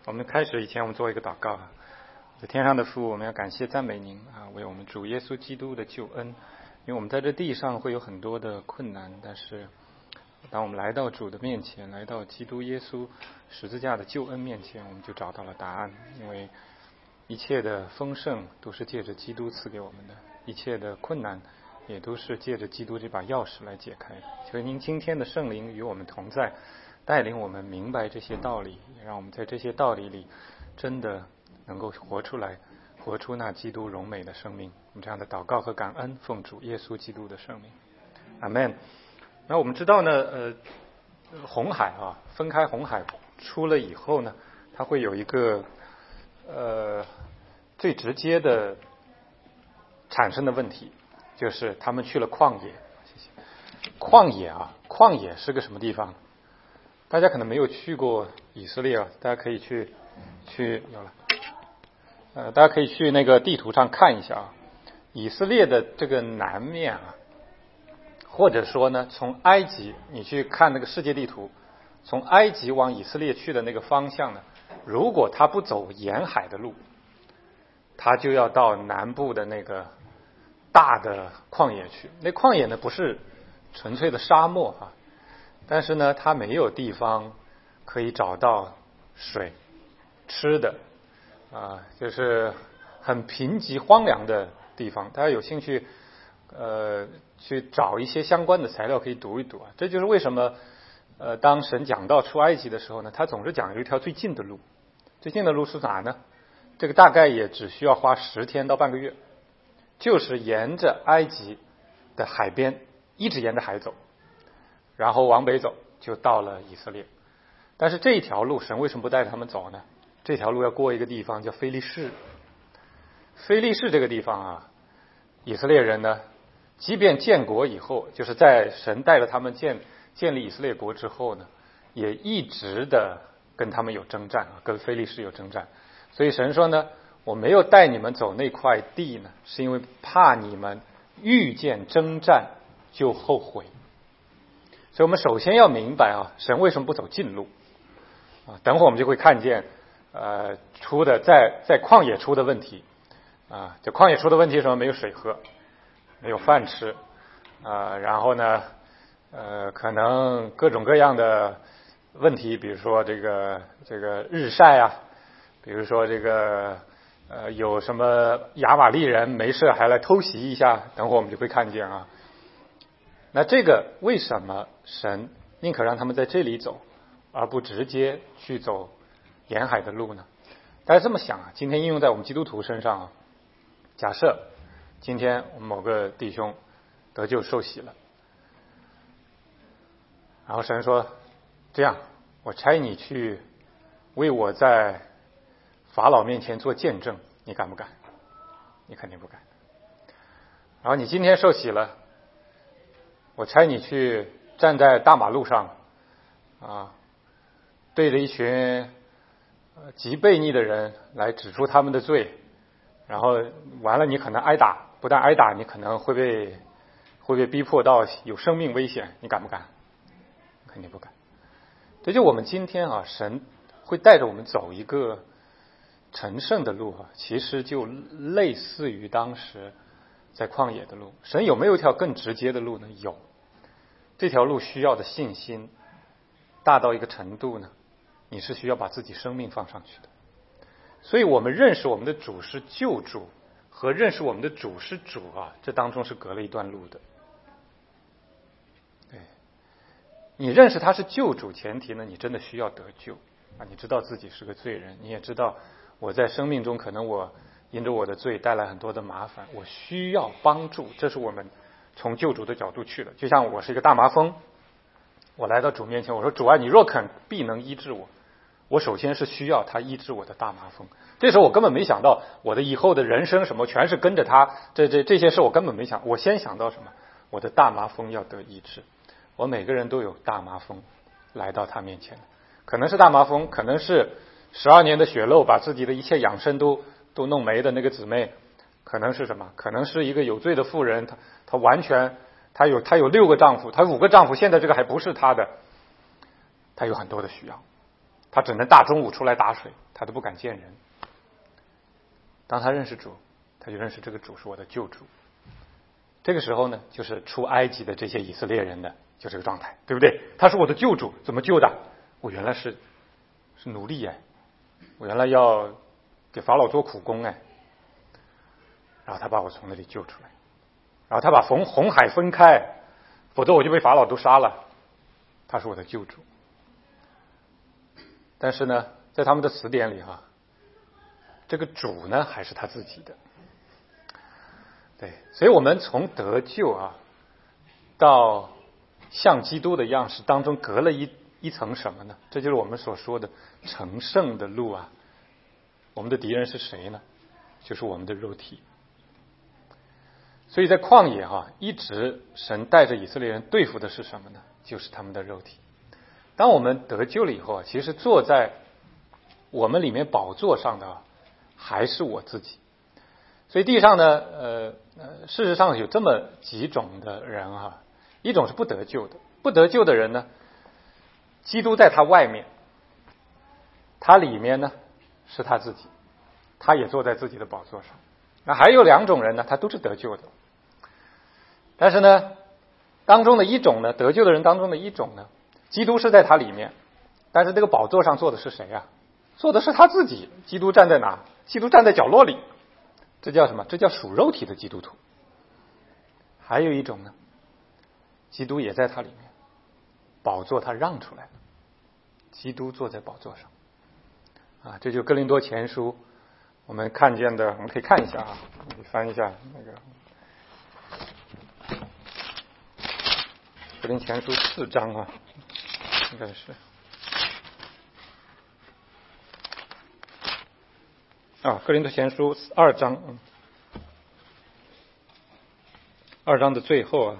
我们开始以前，我们做一个祷告啊。天上的父，我们要感谢赞美您啊，为我们主耶稣基督的救恩。因为我们在这地上会有很多的困难，但是当我们来到主的面前，来到基督耶稣十字架的救恩面前，我们就找到了答案。因为一切的丰盛都是借着基督赐给我们的，一切的困难也都是借着基督这把钥匙来解开的。所以您今天的圣灵与我们同在，带领我们明白这些道理，也让我们在这些道理里真的能够活出来，活出那基督荣美的生命。我们这样的祷告和感恩，奉主耶稣基督的圣名，阿们。那我们知道呢，红海啊，分开红海出了以后呢，它会有一个最直接的产生的问题，就是他们去了旷野。谢谢。旷野啊，旷野是个什么地方？大家可能没有去过以色列啊，大家可以去有了，大家可以去那个地图上看一下啊。以色列的这个南面啊，或者说呢，从埃及你去看那个世界地图，从埃及往以色列去的那个方向呢，如果他不走沿海的路，他就要到南部的那个大的旷野去。那旷野呢，不是纯粹的沙漠啊，但是呢，它没有地方可以找到水吃的啊，就是很贫瘠荒凉的地方。大家有兴趣去找一些相关的材料可以读一读啊。这就是为什么当神讲到出埃及的时候呢，他总是讲有一条最近的路。最近的路是哪呢？这个大概也只需要花10天到半个月，就是沿着埃及的海边一直沿着海走，然后往北走就到了以色列。但是这一条路神为什么不带他们走呢？这条路要过一个地方叫非利士。非利士这个地方啊，以色列人呢，即便建国以后，就是在神带着他们建立以色列国之后呢，也一直的跟他们有征战啊，跟非利士有征战。所以神说呢，我没有带你们走那块地呢，是因为怕你们遇见征战就后悔。所以我们首先要明白啊，神为什么不走近路啊？等会儿我们就会看见出的在旷野出的问题啊。这旷野出的问题是什么？没有水喝，没有饭吃啊，然后呢可能各种各样的问题，比如说这个日晒啊，比如说这个有什么亚玛力人没事还来偷袭一下，等会儿我们就会看见啊。那这个为什么神宁可让他们在这里走，而不直接去走沿海的路呢？大家这么想啊，今天应用在我们基督徒身上啊，假设今天我们某个弟兄得救受洗了，然后神说，这样我差你去为我在法老面前做见证，你敢不敢？你肯定不敢。然后你今天受洗了，我差你去站在大马路上啊，对着一群极悖逆的人来指出他们的罪，然后完了你可能挨打，不但挨打，你可能会被逼迫到有生命危险，你敢不敢？肯定不敢。这就我们今天啊，神会带着我们走一个成圣的路啊，其实就类似于当时在旷野的路。神有没有一条更直接的路呢？有。这条路需要的信心大到一个程度呢，你是需要把自己生命放上去的。所以我们认识我们的主是救主和认识我们的主是主啊，这当中是隔了一段路的。对，你认识他是救主，前提呢，你真的需要得救啊！你知道自己是个罪人，你也知道我在生命中可能我因着我的罪带来很多的麻烦，我需要帮助，这是我们从救主的角度去的。就像我是一个大麻风，我来到主面前，我说主啊，你若肯必能医治我。我首先是需要他医治我的大麻风。这时候我根本没想到我的以后的人生什么全是跟着他，这些事我根本没想。我先想到什么？我的大麻风要得医治。我每个人都有大麻风来到他面前，可能是大麻风，可能是12年的血漏把自己的一切养生都弄没的那个姊妹，可能是什么？可能是一个有罪的妇人，她完全她有6个丈夫，她5个丈夫，现在这个还不是她的，她有很多的需要。 他只能大中午出来打水，他都不敢见人。当他认识主，他就认识这个主是我的救主。这个时候呢，就是出埃及的这些以色列人的就这个状态，对不对？他是我的救主，怎么救的？我原来是奴隶哎，我原来要给法老做苦工哎，然后他把我从那里救出来，然后他把红海分开，否则我就被法老都杀了。他是我的救主。但是呢，在他们的词典里这个主呢还是他自己的。对，所以我们从得救到像基督的样式当中隔了一层什么呢？这就是我们所说的成圣的路我们的敌人是谁呢？就是我们的肉体。所以在旷野一直神带着以色列人对付的是什么呢？就是他们的肉体。当我们得救了以后其实坐在我们里面宝座上的还是我自己。所以地上呢事实上有这么几种的人一种是不得救的。不得救的人呢，基督在他外面，他里面呢是他自己，他也坐在自己的宝座上。那还有两种人呢，他都是得救的。但是呢，当中的一种呢，得救的人当中的一种呢，基督是在他里面，但是这个宝座上坐的是谁坐的是他自己。基督站在哪？基督站在角落里。这叫什么？这叫属肉体的基督徒。还有一种呢，基督也在他里面，宝座他让出来了，基督坐在宝座上这就哥林多前书我们看见的，我们可以看一下你翻一下那个哥林前书4章应该是哥林多前书2章2章的最后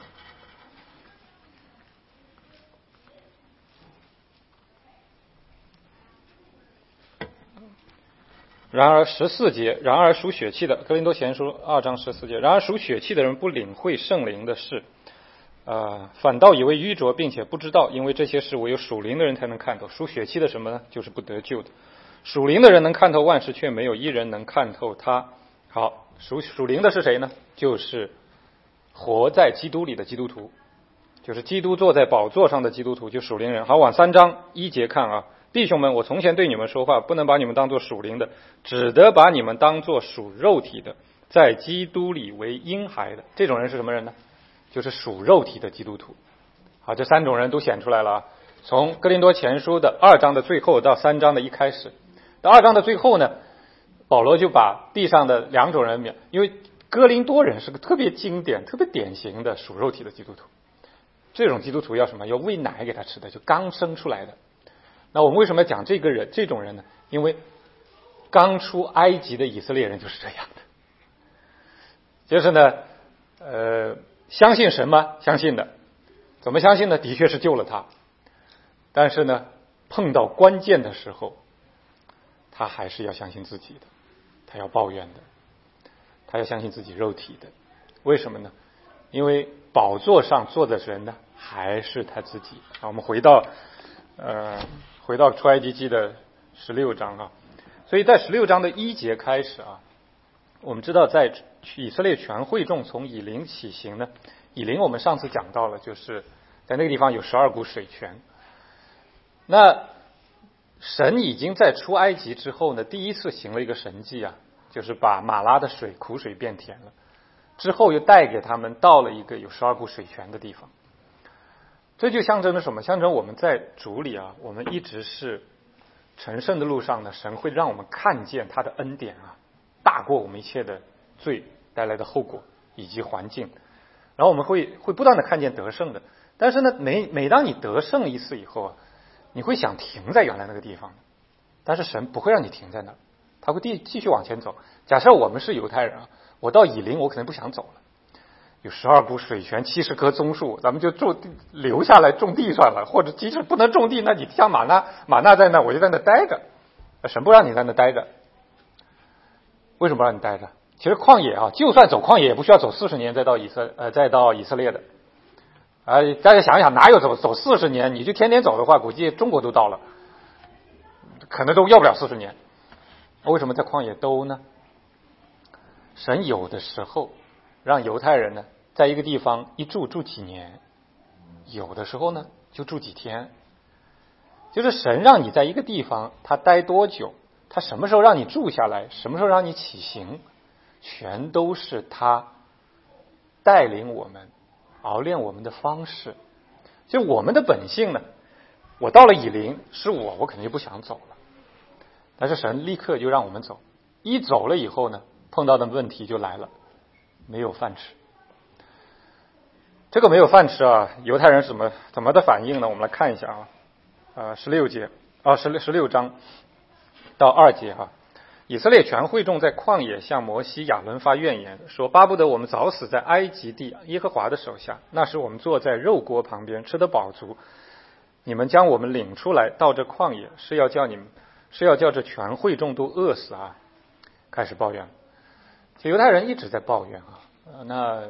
然而14节，然而属血气的，哥林多前书2章14节，然而属血气的人不领会圣灵的事反倒以为愚拙，并且不知道，因为这些事唯有属灵的人才能看透。属血气的什么呢？就是不得救的。属灵的人能看透万事，却没有一人能看透他。好，属灵的是谁呢？就是活在基督里的基督徒，就是基督坐在宝座上的基督徒，就属灵人。好，往3章1节看弟兄们，我从前对你们说话，不能把你们当作属灵的，只得把你们当作属肉体的，在基督里为婴孩的。这种人是什么人呢？就是属肉体的基督徒。好，这三种人都显出来了从哥林多前书的2章的最后到3章的一开始。到2章的最后呢，保罗就把地上的两种人，因为哥林多人是个特别经典特别典型的属肉体的基督徒。这种基督徒要什么？要喂奶给他吃的，就刚生出来的。那我们为什么要讲这种人呢？因为刚出埃及的以色列人就是这样的，就是呢相信神吗？相信的。怎么相信呢？的确是救了他，但是呢碰到关键的时候，他还是要相信自己的，他要抱怨的，他要相信自己肉体的。为什么呢？因为宝座上坐的人呢还是他自己。我们回到出埃及记的16章所以在16章的1节开始我们知道在以色列全会众从以琳起行呢，以琳我们上次讲到了，就是在那个地方有12股水泉。那神已经在出埃及之后呢，第一次行了一个神迹就是把马拉的水苦水变甜了，之后又带给他们到了一个有12股水泉的地方。这就象征着什么？象征我们在主里我们一直是成圣的路上呢，神会让我们看见他的恩典大过我们一切的罪带来的后果以及环境，然后我们会不断的看见得胜的。但是呢每当你得胜一次以后你会想停在原来那个地方，但是神不会让你停在那儿，他会继续往前走。假设我们是犹太人我到以琳我可能不想走了，有12股水泉70棵棕树，咱们就留下来种地算了，或者即使不能种地，那你像马纳在那，我就在那待着。神不让你在那待着，为什么不让你待着？其实旷野就算走旷野也不需要走40年再到以色列的大家想一想，哪有走40年？你就天天走的话，估计中国都到了。 可能都要不了40年。为什么在旷野都呢？神有的时候让犹太人呢在一个地方一住几年，有的时候呢就住几天。就是神让你在一个地方他待多久，他什么时候让你住下来，什么时候让你起行，全都是他带领我们熬炼我们的方式。就我们的本性呢，我到了以琳是我肯定就不想走了，但是神立刻就让我们走。一走了以后呢，碰到的问题就来了，没有饭吃。这个没有饭吃啊，犹太人怎么的反应呢？我们来看一下啊，16章到2节哈。以色列全会众在旷野向摩西亚伦发怨言，说巴不得我们早死在埃及地耶和华的手下，那时我们坐在肉锅旁边吃得饱足，你们将我们领出来到这旷野，是要叫这全会众都饿死啊。开始抱怨，犹太人一直在抱怨啊。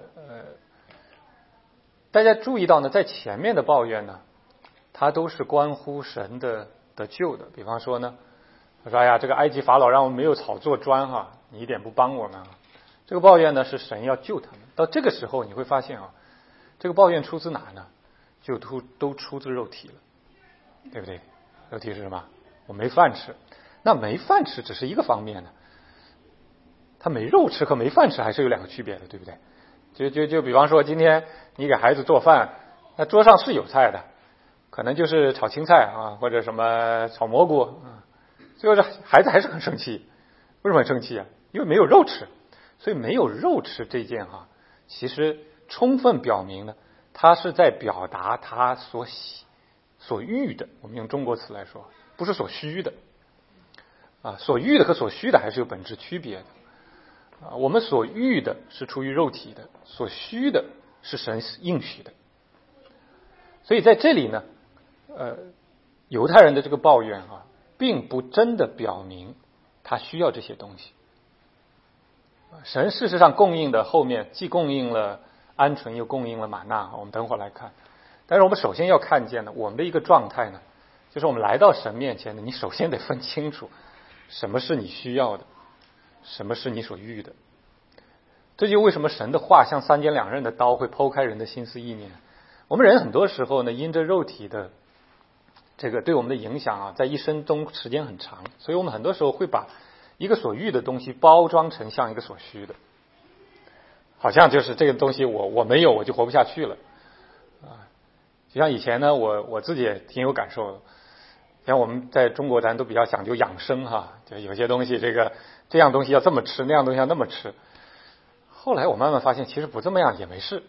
大家注意到呢，在前面的抱怨呢，它都是关乎神的救的。比方说呢，他说：“哎呀，这个埃及法老让我们没有草做砖哈，你一点不帮我们啊。”这个抱怨呢是神要救他们。到这个时候你会发现啊，这个抱怨出自哪呢？就都出自肉体了，对不对？肉体是什么？我没饭吃。那没饭吃只是一个方面呢，他没肉吃和没饭吃还是有2个区别的，对不对？就比方说，今天你给孩子做饭，那桌上是有菜的，可能就是炒青菜啊，或者什么炒蘑菇啊，最后这孩子还是很生气。为什么很生气啊？因为没有肉吃。所以没有肉吃这件其实充分表明呢，他是在表达他所欲的。我们用中国词来说，不是所需的啊，所欲的和所需的还是有本质区别的。我们所欲的是出于肉体的，所需的是神应许的。所以在这里呢，犹太人的这个抱怨并不真的表明他需要这些东西。神事实上供应的后面既供应了鹌鹑，又供应了玛纳，我们等会儿来看。但是我们首先要看见呢，我们的一个状态呢，就是我们来到神面前呢，你首先得分清楚什么是你需要的，什么是你所欲的。这就为什么神的话像3尖2刃的刀，会剖开人的心思意念。我们人很多时候呢，因着肉体的这个对我们的影响在一生中时间很长，所以我们很多时候会把一个所欲的东西包装成像一个所需的，好像就是这个东西我没有我就活不下去了啊。就像以前呢，我自己也挺有感受的。像我们在中国咱都比较讲究养生就有些东西这样东西要这么吃，那样东西要那么吃。后来我慢慢发现，其实不这么样也没事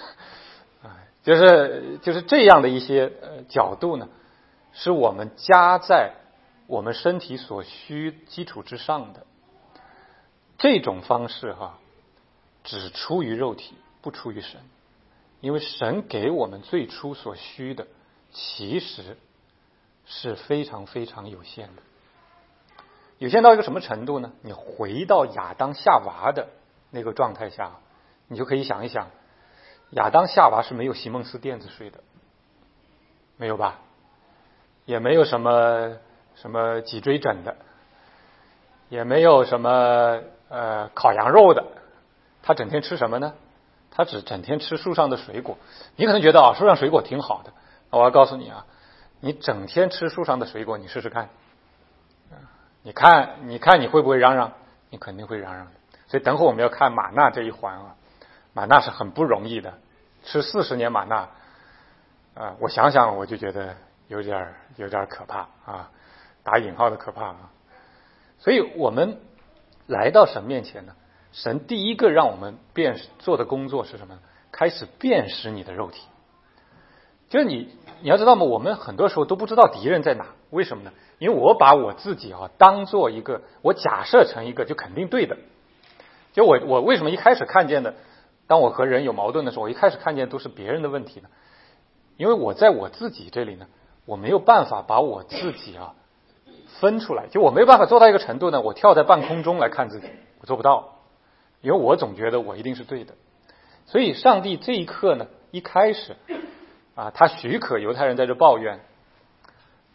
就是这样的一些角度呢，是我们加在我们身体所需基础之上的。这种方式只出于肉体，不出于神。因为神给我们最初所需的其实是非常非常有限的。有限到一个什么程度呢？你回到亚当夏娃的那个状态下，你就可以想一想，亚当夏娃是没有席梦思电子睡的，没有吧？也没有什么脊椎枕的，也没有什么烤羊肉的。他整天吃什么呢？他整天吃树上的水果。你可能觉得树上水果挺好的，我要告诉你你整天吃树上的水果，你试试看，你看你会不会嚷嚷？你肯定会嚷嚷的。所以等会我们要看玛纳这一环玛纳是很不容易的，吃40年玛纳我想想我就觉得有点可怕打引号的可怕所以我们来到神面前呢，神第一个让我们做的工作是什么？开始辨识你的肉体。就是你要知道吗？我们很多时候都不知道敌人在哪。为什么呢？因为我把我自己当做一个，我假设成一个就肯定对的。就我为什么一开始看见的，当我和人有矛盾的时候，我一开始看见都是别人的问题呢？因为我在我自己这里呢，我没有办法把我自己分出来。就我没有办法做到一个程度呢，我跳在半空中来看自己，我做不到。因为我总觉得我一定是对的。所以上帝这一刻呢，一开始他许可犹太人在这抱怨，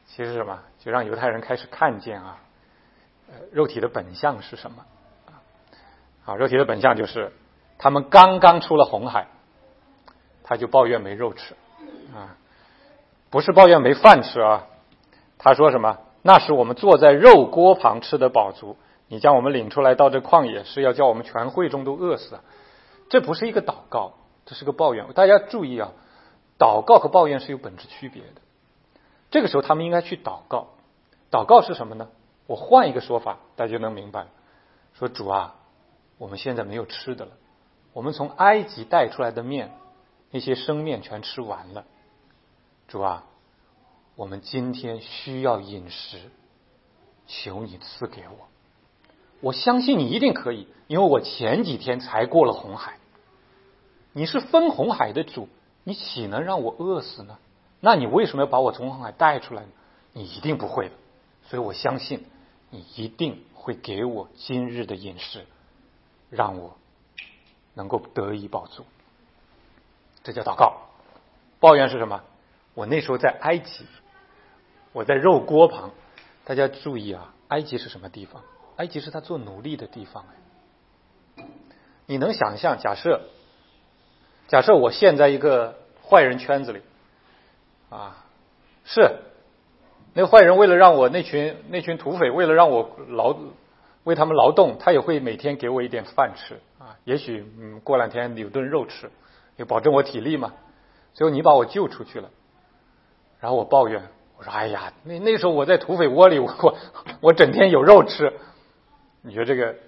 其实是什么？就让犹太人开始看见肉体的本相是什么肉体的本相就是他们刚刚出了红海，他就抱怨没肉吃不是抱怨没饭吃他说什么？那时我们坐在肉锅旁吃得饱足，你将我们领出来到这旷野，是要叫我们全会中都饿死这不是一个祷告，这是个抱怨。大家注意祷告和抱怨是有本质区别的。这个时候他们应该去祷告。祷告是什么呢？我换一个说法，大家就能明白了。说主我们现在没有吃的了，我们从埃及带出来的面，那些生面全吃完了。主我们今天需要饮食，求你赐给我。我相信你一定可以，因为我前几天才过了红海。你是分红海的主，你岂能让我饿死呢？那你为什么要把我从红海带出来呢？你一定不会的，所以我相信你一定会给我今日的饮食，让我能够得以饱足。这叫祷告。抱怨是什么？我那时候在埃及，我在肉锅旁。大家注意埃及是什么地方？埃及是他做奴隶的地方你能想象，假设我陷在一个坏人圈子里是那个坏人为了让我那群土匪为了让我为他们劳动，他也会每天给我一点饭吃也许过两天有顿肉吃，也保证我体力嘛。最后你把我救出去了，然后我抱怨，我说哎呀，那时候我在土匪窝里，我整天有肉吃。你觉得这个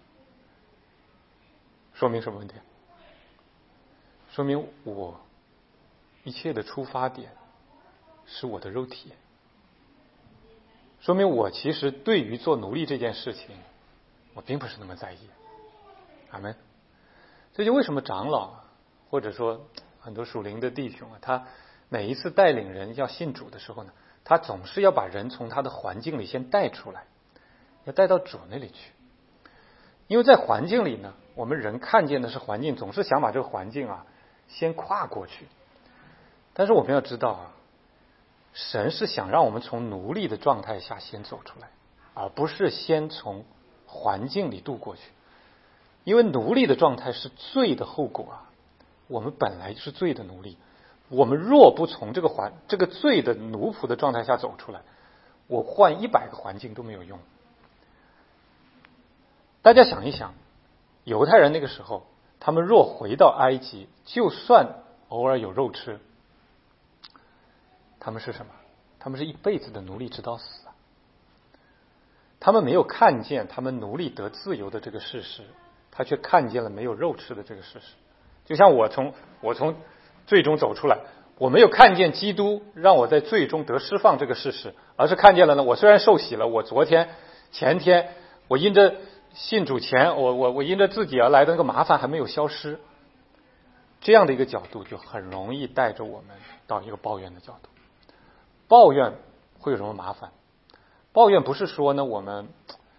说明什么问题？说明我一切的出发点是我的肉体，说明我其实对于做奴隶这件事情，我并不是那么在意。阿们。这就为什么长老或者说很多属灵的弟兄他每一次带领人要信主的时候呢，他总是要把人从他的环境里先带出来，要带到主那里去。因为在环境里呢，我们人看见的是环境，总是想把这个环境先跨过去。但是我们要知道神是想让我们从奴隶的状态下先走出来，而不是先从环境里度过去。因为奴隶的状态是罪的后果我们本来就是罪的奴隶，我们若不从这个罪的奴仆的状态下走出来，我换100个环境都没有用。大家想一想，犹太人那个时候，他们若回到埃及，就算偶尔有肉吃，他们是什么？他们是一辈子的奴隶直到死他们没有看见他们奴隶得自由的这个事实，他却看见了没有肉吃的这个事实。就像我从罪中走出来，我没有看见基督让我在罪中得释放这个事实，而是看见了呢，我虽然受洗了，我昨天前天我因着信主前我因着自己而来的那个麻烦还没有消失。这样的一个角度就很容易带着我们到一个抱怨的角度。抱怨会有什么麻烦？抱怨不是说呢我们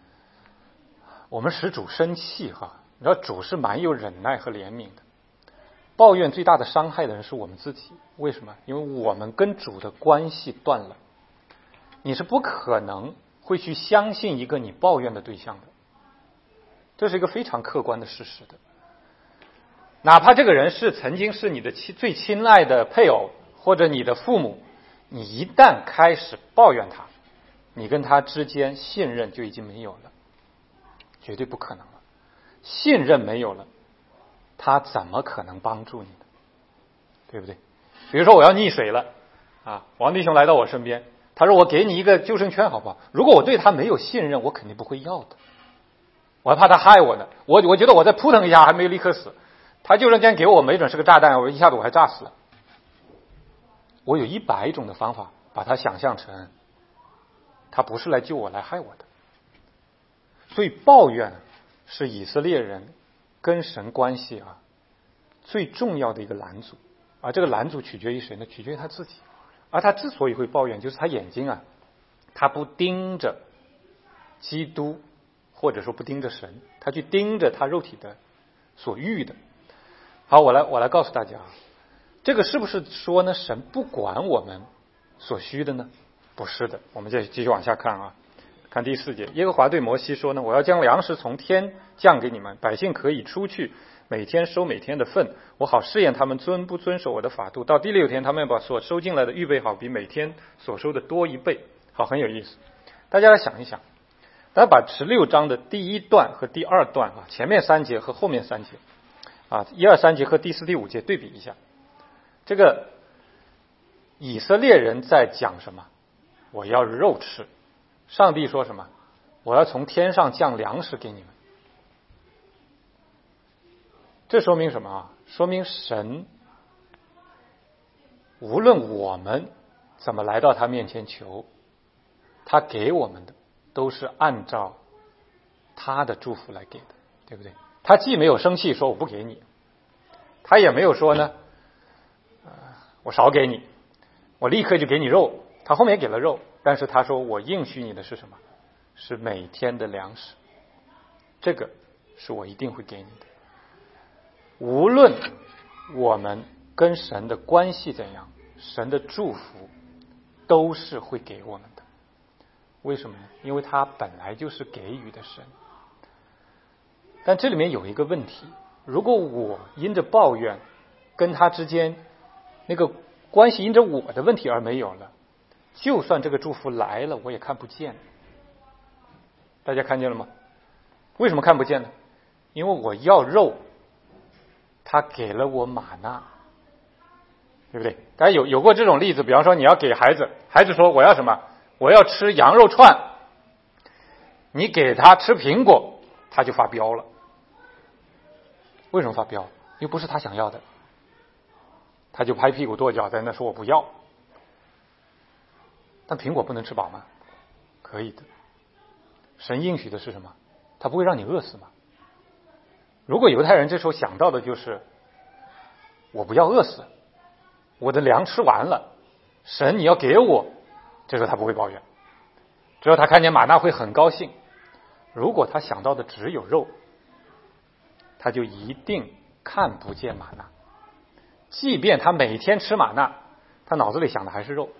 使主生气你知道主是蛮有忍耐和怜悯的。抱怨最大的伤害的人是我们自己。为什么？因为我们跟主的关系断了。你是不可能会去相信一个你抱怨的对象的，这是一个非常客观的事实的。哪怕这个人曾经是你的最亲爱的配偶或者你的父母，你一旦开始抱怨他，你跟他之间信任就已经没有了，绝对不可能了。信任没有了，他怎么可能帮助你呢？对不对？比如说我要溺水了王弟兄来到我身边，他说我给你一个救生圈好不好？如果我对他没有信任，我肯定不会要的，我还怕他害我呢。我觉得我再扑腾一下还没有立刻死，他救生圈给我没准是个炸弹，我一下子我还炸死了。我有100种的方法把他想象成他不是来救我来害我的。所以抱怨是以色列人跟神关系最重要的一个拦阻。而这个拦阻取决于谁呢？取决于他自己。而他之所以会抱怨，就是他眼睛他不盯着基督，或者说不盯着神，他去盯着他肉体的所欲的。好，我来告诉大家这个是不是说呢神不管我们所需的呢？ 不是的，我们继续往下看啊。看第4节，耶和华对摩西说呢，我要将粮食从天降给你们，百姓可以出去每天收每天的份，我好试验他们遵不遵守我的法度。到第6天，他们要把所收进来的预备好，比每天所收的多1倍。好，很有意思。大家来想一想，大家把16章的第1段和第2段啊，前面3节和后面3节啊，1、2、3节和第4、第5节对比一下。这个以色列人在讲什么？我要肉吃。上帝说什么？我要从天上降粮食给你们。这说明什么啊？说明神无论我们怎么来到他面前求，他给我们的都是按照他的祝福来给的，对不对？他既没有生气说我不给你，他也没有说呢我少给你，我立刻就给你肉。他后面也给了肉，但是他说我应许你的是什么？是每天的粮食，这个是我一定会给你的。无论我们跟神的关系怎样，神的祝福都是会给我们的。为什么呢？因为他本来就是给予的神。但这里面有一个问题，如果我因着抱怨跟他之间那个关系因着我的问题而没有了，就算这个祝福来了我也看不见。大家看见了吗？为什么看不见呢？因为我要肉，他给了我玛纳，对不对？大家有过这种例子，比方说你要给孩子，孩子说我要什么？我要吃羊肉串，你给他吃苹果，他就发飙了。为什么发飙？因为不是他想要的，他就拍屁股跺脚在那说我不要。但苹果不能吃饱吗？可以的。神应许的是什么？他不会让你饿死吗？如果犹太人这时候想到的就是我不要饿死，我的粮吃完了，神你要给我，这时候他不会抱怨，只有他看见玛纳会很高兴。如果他想到的只有肉，他就一定看不见玛纳。即便他每天吃玛纳，他脑子里想的还是肉。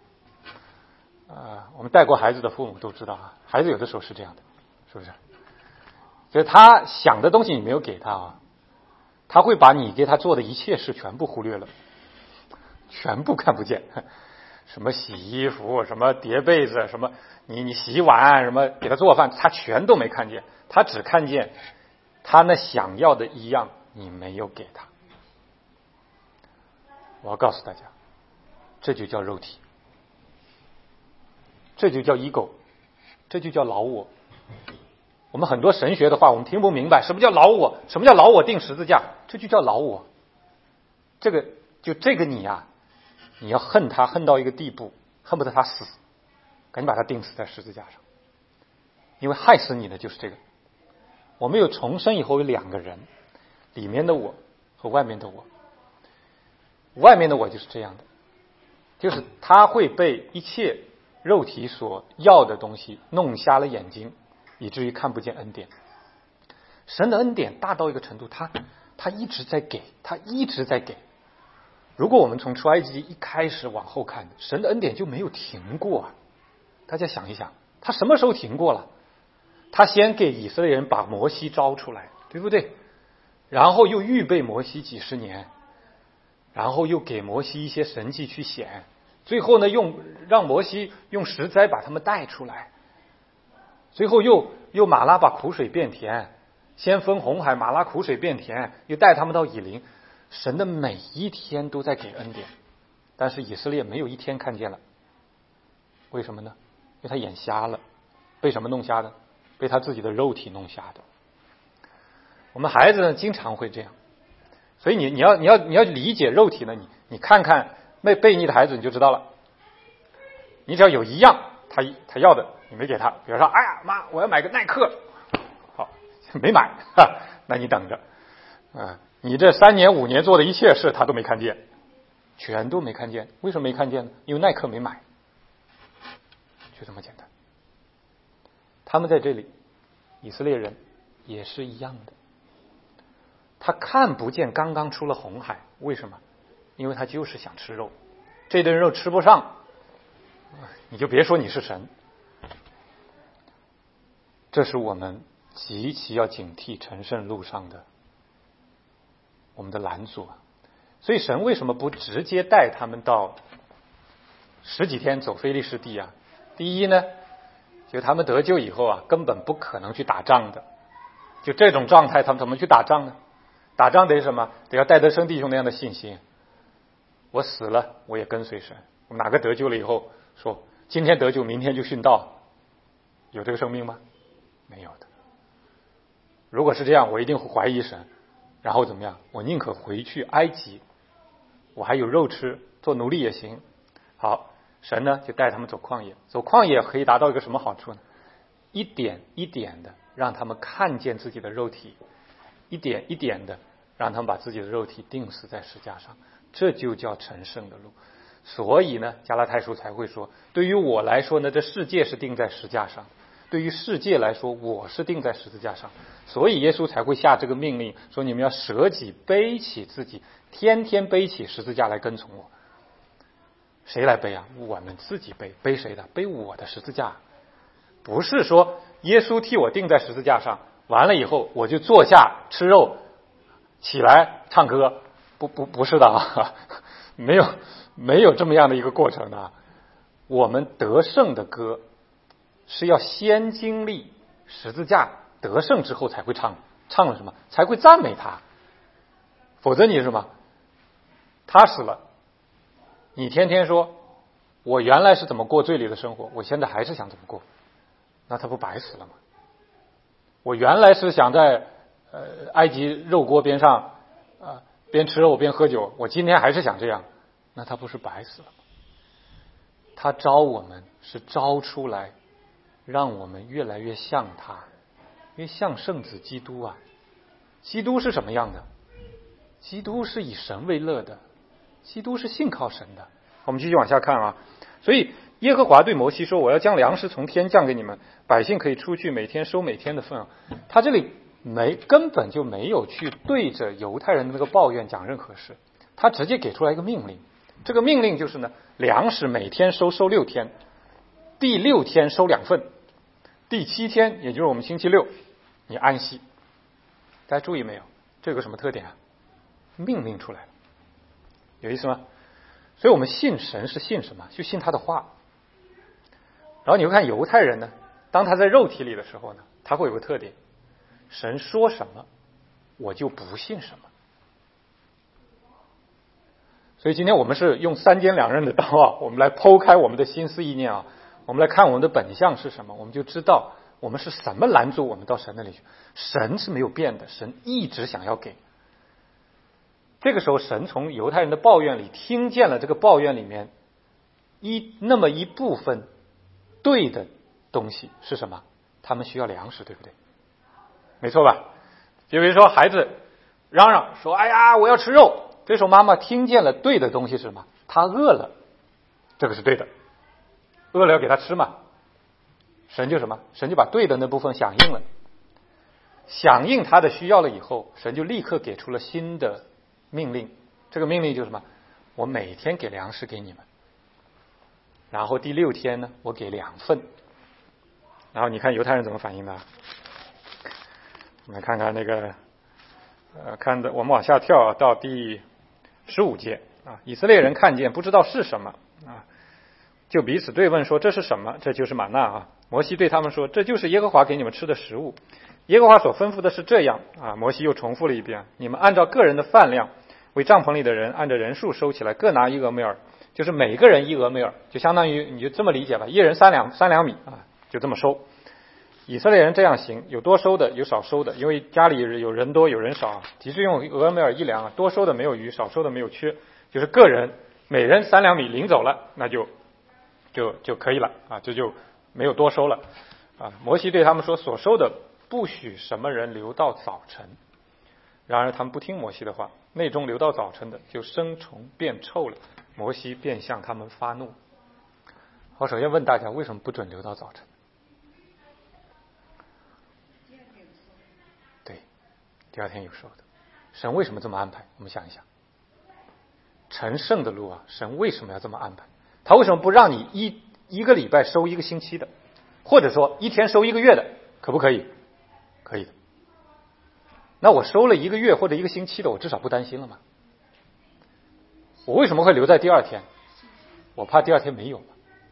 我们带过孩子的父母都知道啊，孩子有的时候是这样的，是不是？就是他想的东西你没有给他啊，他会把你给他做的一切事全部忽略了，全部看不见。什么洗衣服，什么叠被子，什么你洗碗，什么给他做饭，他全都没看见，他只看见他那想要的一样你没有给他。我要告诉大家，这就叫肉体，这就叫 ego， 这就叫老我。我们很多神学的话我们听不明白，什么叫老我？什么叫老我钉十字架？这就叫老我。这个你啊，你要恨他恨到一个地步，恨不得他死，赶紧把他钉死在十字架上。因为害死你的就是这个。我们有重生以后有2个人，里面的我和外面的我。外面的我就是这样的，就是他会被一切肉体所要的东西弄瞎了眼睛，以至于看不见恩典。神的恩典大到一个程度，他一直在给，他一直在给。如果我们从出埃及一开始往后看，神的恩典就没有停过啊。大家想一想，他什么时候停过了？他先给以色列人把摩西招出来，对不对？然后又预备摩西几十年，然后又给摩西一些神迹去显，最后呢让摩西用10灾把他们带出来，最后又马拉把苦水变甜，先分红海，马拉苦水变甜，又带他们到以琳。神的每一天都在给恩典，但是以色列没有一天看见了。为什么呢？因为他眼瞎了。被什么弄瞎的？被他自己的肉体弄瞎的。我们孩子呢经常会这样，所以你要理解肉体呢，你看看悖逆的孩子你就知道了。你只要有一样他要的你没给他，比如说哎呀妈我要买个耐克，好没买，那你等着你这3年5年做的一切事他都没看见，全都没看见。为什么没看见呢？因为耐克没买，就这么简单。他们在这里，以色列人也是一样的，他看不见刚刚出了红海。为什么？因为他就是想吃肉，这顿肉吃不上， 你就别说你是神。这是我们极其要警惕成圣路上的我们的拦阻啊。所以神为什么不直接带他们到10几天走非利士地啊？第一呢，就他们得救以后啊，根本不可能去打仗的。就这种状态，他们怎么去打仗呢？打仗得什么？得要戴德生弟兄那样的信心。我死了，我也跟随神。我们哪个得救了以后说今天得救，明天就殉道？有这个生命吗？没有的。如果是这样，我一定会怀疑神，然后怎么样？我宁可回去埃及，我还有肉吃，做奴隶也行。好，神呢就带他们走旷野。走旷野可以达到一个什么好处呢？一点一点的让他们看见自己的肉体，一点一点的让他们把自己的肉体钉死在十架上，这就叫成圣的路。所以呢，加拉太书才会说，对于我来说呢，这世界是钉在十架上，对于世界来说，我是钉在十字架上。所以耶稣才会下这个命令，说你们要舍己，背起自己，天天背起十字架来跟从我。谁来背啊？我们自己背。背谁的？背我的十字架。不是说耶稣替我钉在十字架上，完了以后我就坐下吃肉，起来唱歌。不是的啊，没有这么样的一个过程的。我们得胜的歌是要先经历十字架得胜之后才会唱了什么？才会赞美他。否则你是什么？他死了，你天天说我原来是怎么过罪里的生活，我现在还是想怎么过，那他不白死了吗？我原来是想在埃及肉锅边上边吃肉边喝酒，我今天还是想这样，那他不是白死了吗？他招我们是招出来让我们越来越像他，越像圣子基督啊。基督是什么样的？基督是以神为乐的，基督是信靠神的。我们继续往下看啊。所以耶和华对摩西说，我要将粮食从天降给你们，百姓可以出去每天收每天的份。他这里根本就没有去对着犹太人的那个抱怨讲任何事，他直接给出来一个命令。这个命令就是呢，粮食每天收6天，第6天收2份，第7天也就是我们星期六你安息。大家注意没有？这有个什么特点啊？命令出来了，有意思吗？所以我们信神是信什么？就信他的话。然后你会看犹太人呢，当他在肉体里的时候呢，他会有个特点，神说什么我就不信什么。所以今天我们是用3尖2刃的刀啊，我们来剖开我们的心思意念啊，我们来看我们的本相是什么，我们就知道我们是什么拦阻我们到神那里去。神是没有变的，神一直想要给。这个时候神从犹太人的抱怨里听见了这个抱怨里面那么一部分对的东西是什么？他们需要粮食，对不对？没错吧？就比如说孩子嚷嚷说哎呀我要吃肉，这时候妈妈听见了对的东西是什么？他饿了，这个是对的，饿了要给他吃嘛。神就什么？神就把对的那部分响应了，响应他的需要了以后，神就立刻给出了新的命令。这个命令就是什么？我每天给粮食给你们，然后第6天呢我给2份。然后你看犹太人怎么反应的？我们看看那个我们往下跳到第15节啊。以色列人看见不知道是什么啊，就彼此对问说这是什么？这就是玛纳啊。摩西对他们说这就是耶和华给你们吃的食物。耶和华所吩咐的是这样啊。摩西又重复了一遍，你们按照个人的饭量为帐篷里的人按照人数收起来，各拿1俄梅尔，就是每个人1俄梅尔，就相当于你就这么理解吧，一人3两米啊，就这么收。以色列人这样行，有多收的有少收的，因为家里有人多有人少啊，即使用俄梅尔1两啊，多收的没有余，少收的没有缺，就是个人每人3两米领走了，那就可以了啊，这就没有多收了啊。摩西对他们说，所收的不许什么人留到早晨。然而他们不听摩西的话，内中留到早晨的就生虫变臭了，摩西便向他们发怒。我首先问大家，为什么不准留到早晨？对，第2天有收的。神为什么这么安排？我们想一想，成圣的路啊，神为什么要这么安排？他为什么不让你一个礼拜收一个星期的，或者说一天收一个月的，可不可以？可以的。那我收了一个月或者一个星期的，我至少不担心了嘛。我为什么会留在第二天？我怕第二天没有嘛。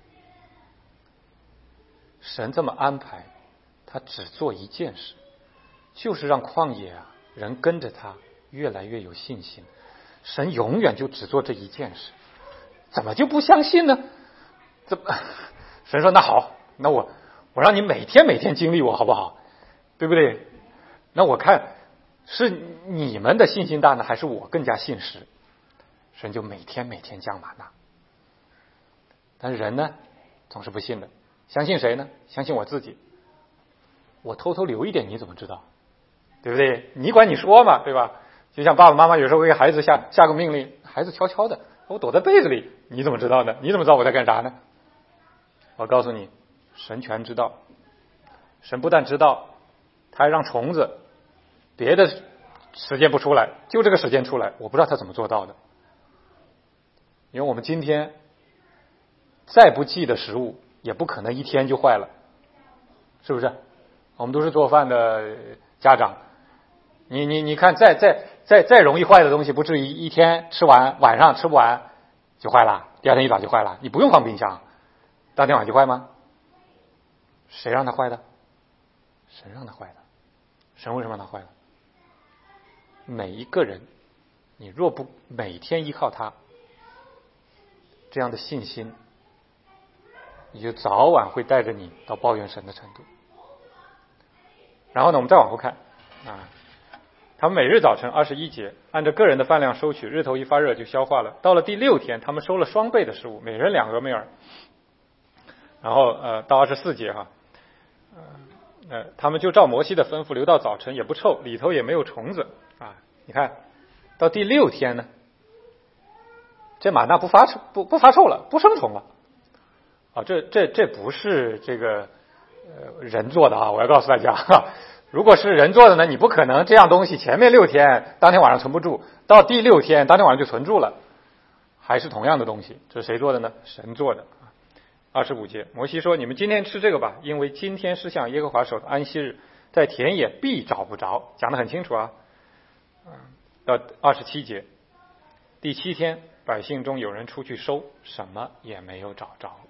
神这么安排，他只做一件事，就是让旷野啊人跟着他越来越有信心。神永远就只做这一件事，怎么就不相信呢？怎么？神说那好，那我让你每天经历我好不好？对不对？那我看是你们的信心大呢，还是我更加信实？神就每天降玛纳。但是人呢，总是不信的。相信谁呢？相信我自己。我偷偷留一点，你怎么知道？对不对？你管你说嘛，对吧？就像爸爸妈妈有时候给孩子下个命令，孩子悄悄的，我躲在被子里，你怎么知道呢？你怎么知道我在干啥呢？我告诉你，神全知道。神不但知道，他还让虫子别的时间不出来，就这个时间出来，我不知道他怎么做到的。因为我们今天再不济的食物，也不可能一天就坏了，是不是？我们都是做饭的家长，你看，再容易坏的东西，不至于一天吃完，晚上吃不完就坏了，第二天一早就坏了。你不用放冰箱，当天晚上就坏吗？谁让它坏的？神让它坏的。神为什么让它坏了？每一个人，你若不每天依靠他，这样的信心，你就早晚会带着你到抱怨神的程度。然后呢，我们再往后看啊，他们每日早晨21节，按照个人的饭量收取，日头一发热就消化了。到了第6天，他们收了双倍的食物，每人2俄梅尔。然后到24节哈，他们就照摩西的吩咐留到早晨，也不臭，里头也没有虫子啊。你看到第6天呢，这玛纳不发臭了，不生虫了啊。这不是这个人做的啊，我要告诉大家哈。如果是人做的呢，你不可能这样东西前面6天当天晚上存不住，到第6天当天晚上就存住了，还是同样的东西。这是谁做的呢？神做的。25节，摩西说：“你们今天吃这个吧，因为今天是向耶和华守的安息日，在田野必找不着。”讲得很清楚啊。到27节，第7天，百姓中有人出去收，什么也没有找着。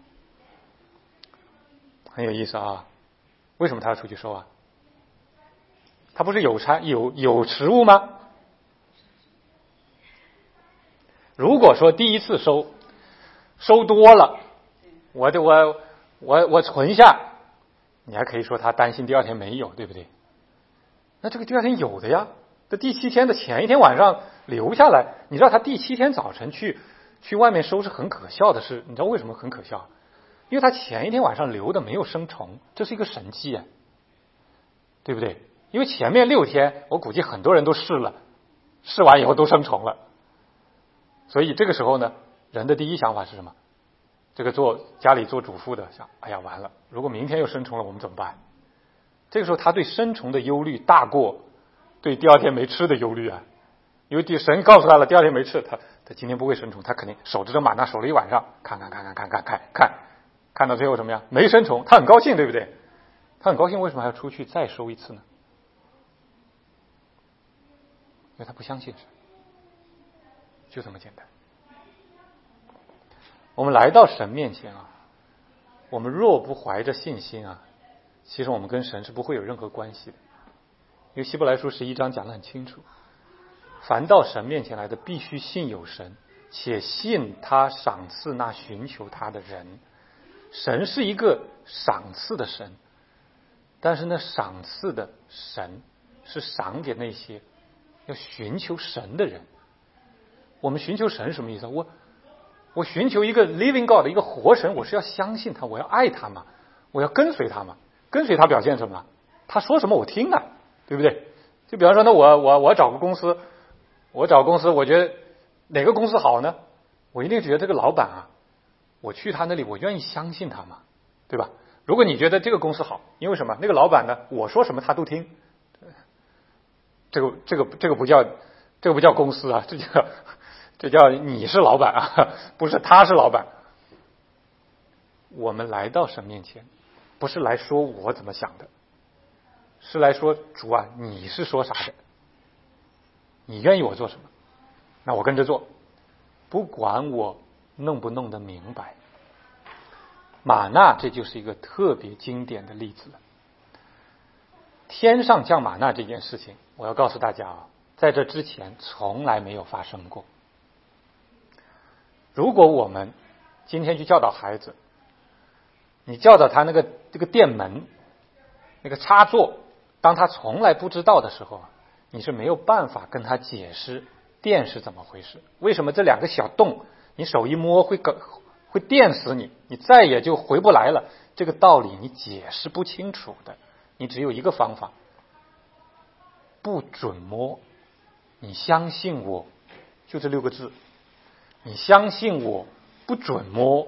很有意思啊。为什么他要出去收啊？他不是有食物吗？如果说第一次收多了，我存下，你还可以说他担心第二天没有，对不对？那这个第二天有的呀。这第7天的前一天晚上留下来，你知道他第7天早晨去外面收是很可笑的事。你知道为什么很可笑？因为他前一天晚上留的没有生虫，这是一个神迹啊，对不对？因为前面6天我估计很多人都试了，试完以后都生虫了。所以这个时候呢，人的第一想法是什么？这个家里做主妇的想，哎呀完了，如果明天又生虫了我们怎么办？这个时候他对生虫的忧虑大过对第二天没吃的忧虑啊。因为神告诉他了第二天没吃，他今天不会生虫，他肯定守着这玛纳守了一晚上，看到最后什么样？没生虫，他很高兴，对不对？他很高兴，为什么还要出去再收一次呢？因为他不相信神，就这么简单。我们来到神面前啊，我们若不怀着信心啊，其实我们跟神是不会有任何关系的。因为希伯来书11章讲得很清楚，凡到神面前来的，必须信有神，且信他赏赐那寻求他的人。神是一个赏赐的神，但是呢，赏赐的神是赏给那些要寻求神的人。我们寻求神什么意思？我寻求一个 living God 一个活神，我是要相信他，我要爱他嘛，我要跟随他嘛。跟随他表现什么？他说什么我听啊，对不对？就比方说，那我找个公司，我觉得哪个公司好呢？我一定觉得这个老板啊，我去他那里，我愿意相信他嘛，对吧？如果你觉得这个公司好，因为什么？那个老板呢，我说什么他都听。这个不叫公司啊，这叫你是老板啊，不是他是老板。 我们来到神面前，不是来说我怎么想的，是来说主啊，你是说啥的？你愿意我做什么？那我跟着做，不管我弄不弄得明白。玛纳这就是一个特别经典的例子了。天上降玛纳这件事情，我要告诉大家啊，在这之前从来没有发生过。如果我们今天去教导孩子，你教导他这个电门那个插座，当他从来不知道的时候，你是没有办法跟他解释电是怎么回事，为什么这两个小洞你手一摸会电死你，你再也就回不来了，这个道理你解释不清楚的。你只有一个方法，不准摸，你相信我，就这6个字，你相信我，不准摸。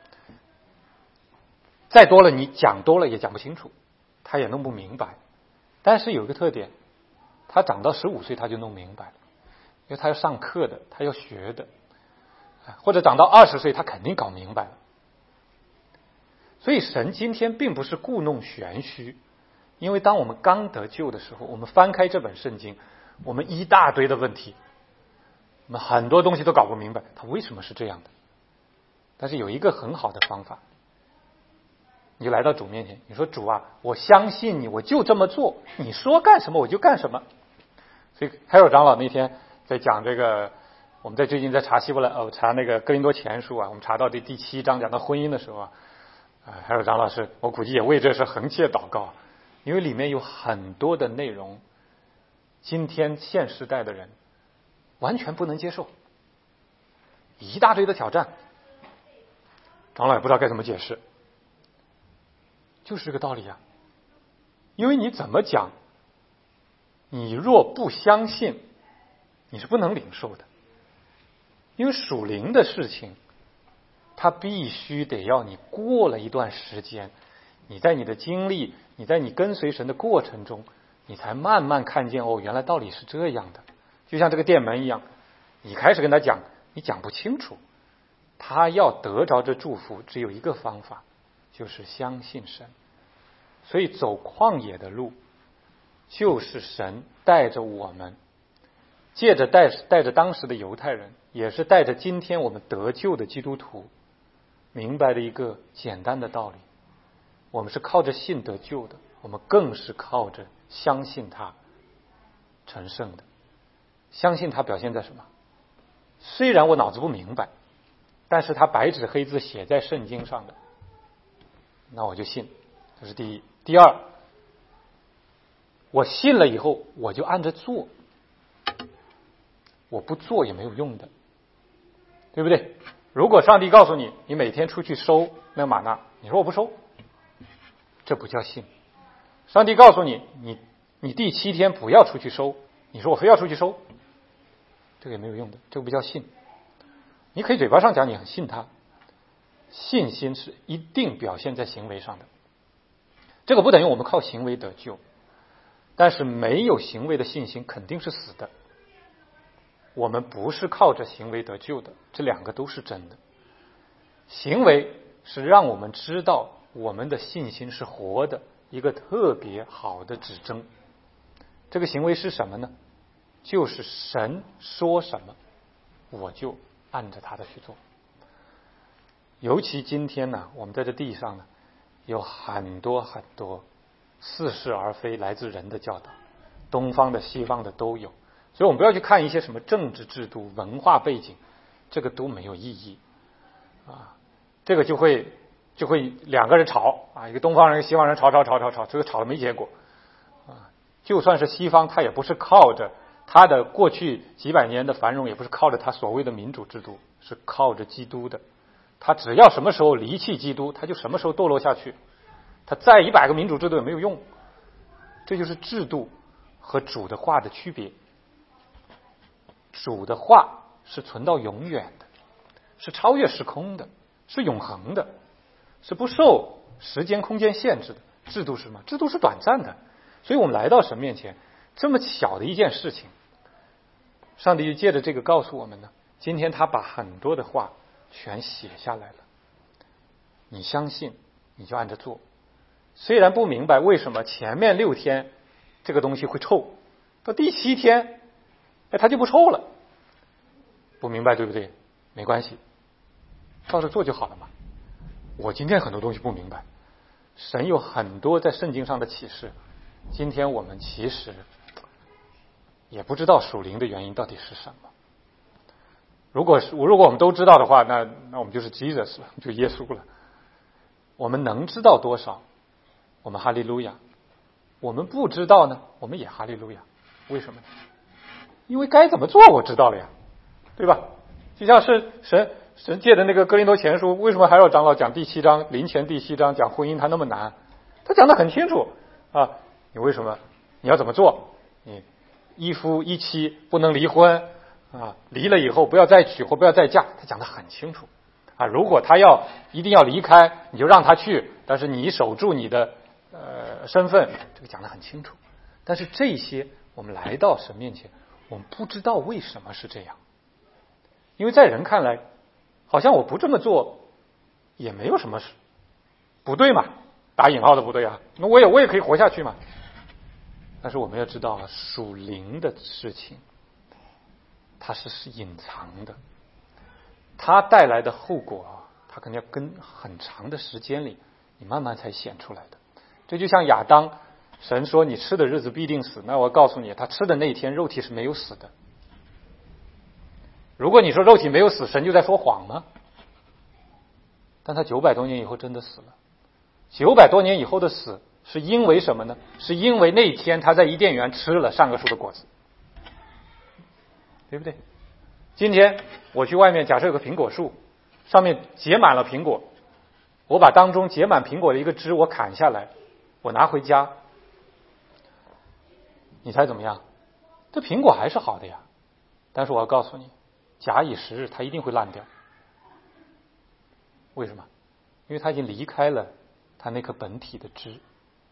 再多了你讲多了也讲不清楚，他也弄不明白。但是有一个特点，他长到15岁他就弄明白了，因为他要上课的，他要学的，或者长到20岁他肯定搞明白了。所以神今天并不是故弄玄虚，因为当我们刚得救的时候，我们翻开这本圣经，我们一大堆的问题，我们很多东西都搞不明白，它为什么是这样的。但是有一个很好的方法，你就来到主面前，你说主啊，我相信你，我就这么做，你说干什么我就干什么。所以海尔长老那天在讲这个，我们最近在查查那个哥林多前书啊，我们查到第7章讲到婚姻的时候啊，海尔长老师我估计也为这事横切祷告，因为里面有很多的内容，今天现时代的人完全不能接受，一大堆的挑战，长老也不知道该怎么解释，就是这个道理啊。因为你怎么讲，你若不相信，你是不能领受的。因为属灵的事情，它必须得要你过了一段时间，你在你的经历，你在你跟随神的过程中，你才慢慢看见哦，原来道理是这样的。就像这个电门一样，你开始跟他讲，你讲不清楚，他要得着这祝福只有一个方法，就是相信神。所以走旷野的路，就是神带着我们，借着带着当时的犹太人，也是带着今天我们得救的基督徒明白的一个简单的道理。我们是靠着信得救的，我们更是靠着相信他成圣的。相信他表现在什么？虽然我脑子不明白，但是他白纸黑字写在圣经上的，那我就信。这是第一。第二，我信了以后我就按着做，我不做也没有用的，对不对？如果上帝告诉你，你每天出去收那玛纳，你说我不收，这不叫信。上帝告诉你，你第7天不要出去收，你说我非要出去收，这个也没有用的，这个不叫信。你可以嘴巴上讲你很信他，信心是一定表现在行为上的。这个不等于我们靠行为得救，但是没有行为的信心肯定是死的。我们不是靠着行为得救的，这2个都是真的。行为是让我们知道我们的信心是活的一个特别好的指征。这个行为是什么呢？就是神说什么我就按着他的去做。尤其今天呢，我们在这地上呢，有很多很多似是而非来自人的教导，东方的西方的都有。所以我们不要去看一些什么政治制度文化背景，这个都没有意义啊。这个就会2个人吵啊，一个东方人西方人吵，这个吵了没结果啊。就算是西方，他也不是靠着他的过去几百年的繁荣，也不是靠着他所谓的民主制度，是靠着基督的。他只要什么时候离弃基督，他就什么时候堕落下去。他再100个民主制度也没有用。这就是制度和主的话的区别。主的话是存到永远的，是超越时空的，是永恒的，是不受时间空间限制的。制度是什么？制度是短暂的。所以我们来到神面前，这么小的一件事情，上帝就借着这个告诉我们呢，今天他把很多的话全写下来了。 你相信你就按着做，虽然不明白为什么前面6天这个东西会臭，到第7天它就不臭了，不明白对不对？没关系，照着做就好了嘛。我今天很多东西不明白，神有很多在圣经上的启示，今天我们其实也不知道属灵的原因到底是什么。如果我们都知道的话，那我们就是 Jesus 了，就耶稣了。我们能知道多少，我们哈利路亚；我们不知道呢，我们也哈利路亚。为什么呢？因为该怎么做我知道了呀，对吧？就像是神借的那个哥林多前书，为什么还要长老讲第7章临前第7章讲婚姻它那么难？他讲得很清楚啊，你为什么你要怎么做？你一夫一妻不能离婚啊，离了以后不要再娶或不要再嫁，他讲得很清楚啊。如果他一定要离开，你就让他去，但是你守住你的身份，这个讲得很清楚。但是这些我们来到神面前，我们不知道为什么是这样，因为在人看来，好像我不这么做也没有什么不对嘛，打引号的不对啊，那我也可以活下去嘛。但是我们要知道，属灵的事情它是隐藏的，它带来的后果它肯定要跟很长的时间里你慢慢才显出来的。这就像亚当，神说你吃的日子必定死，那我告诉你，他吃的那一天肉体是没有死的。如果你说肉体没有死，神就在说谎吗？但他900多年以后真的死了。900多年以后的死是因为什么呢？是因为那一天他在伊甸园吃了善恶树的果子，对不对？今天我去外面，假设有个苹果树，上面结满了苹果，我把当中结满苹果的一个枝我砍下来，我拿回家，你猜怎么样？这苹果还是好的呀，但是我要告诉你，假以时日它一定会烂掉。为什么？因为它已经离开了它那颗本体的枝。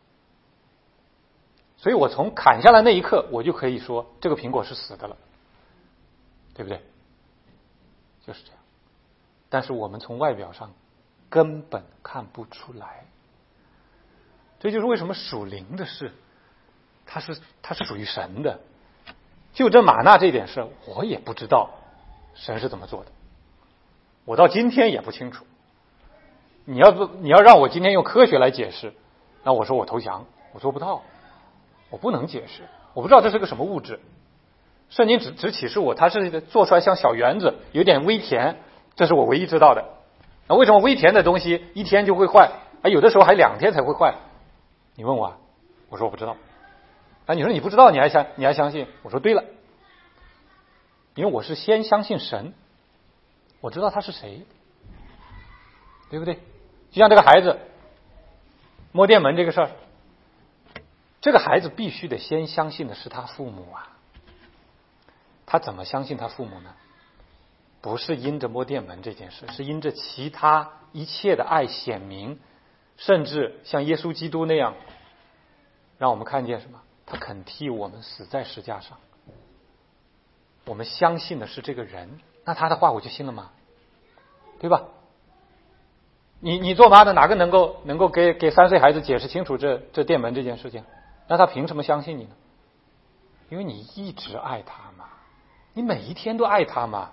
所以我从砍下来那一刻，我就可以说这个苹果是死的了，对不对？就是这样。但是我们从外表上根本看不出来，这就是为什么属灵的事它是属于神的。就这玛纳这点事我也不知道神是怎么做的，我到今天也不清楚。你要让我今天用科学来解释，那我说我投降，我做不到，我不能解释，我不知道这是个什么物质。圣经只启示我它是做出来像小圆子，有点微甜，这是我唯一知道的。那为什么微甜的东西1天就会坏，有的时候还2天才会坏？你问我我说我不知道。你说你不知道你还相信，我说对了，因为我是先相信神，我知道他是谁，对不对？就像这个孩子摸电门这个事儿，这个孩子必须得先相信的是他父母啊。他怎么相信他父母呢？不是因着摸电门这件事，是因着其他一切的爱显明，甚至像耶稣基督那样，让我们看见什么？他肯替我们死在十架上。我们相信的是这个人，那他的话我就信了吗？对吧？你做妈的哪个能够给3岁孩子解释清楚这电门这件事情？那他凭什么相信你呢？因为你一直爱他嘛，你每一天都爱他嘛。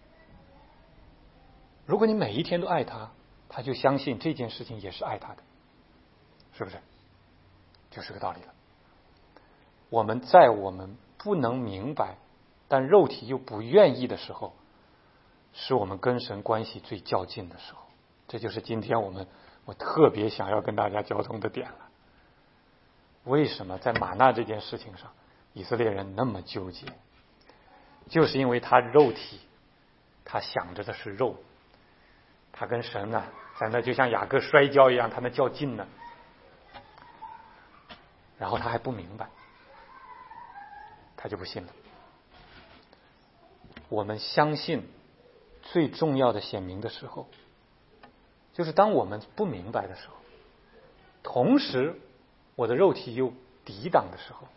如果你每一天都爱他，他就相信这件事情也是爱他的，是不是？就是个道理了。我们不能明白，但肉体又不愿意的时候，是我们跟神关系最较劲的时候。这就是今天我特别想要跟大家交通的点了。为什么在玛纳这件事情上以色列人那么纠结？就是因为他肉体，他想着的是肉，他跟神在那就像雅各摔跤一样，他那较劲呢，然后他还不明白，他就不信了。我们相信最重要的显明的时候，就是当我们不明白的时候，同时我的肉体又抵挡的时候，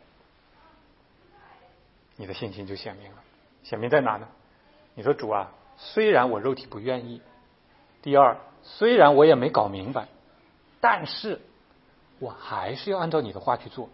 你的信心就显明了。显明在哪呢？你说主啊，虽然我肉体不愿意，第二虽然我也没搞明白，但是我还是要按照你的话去做。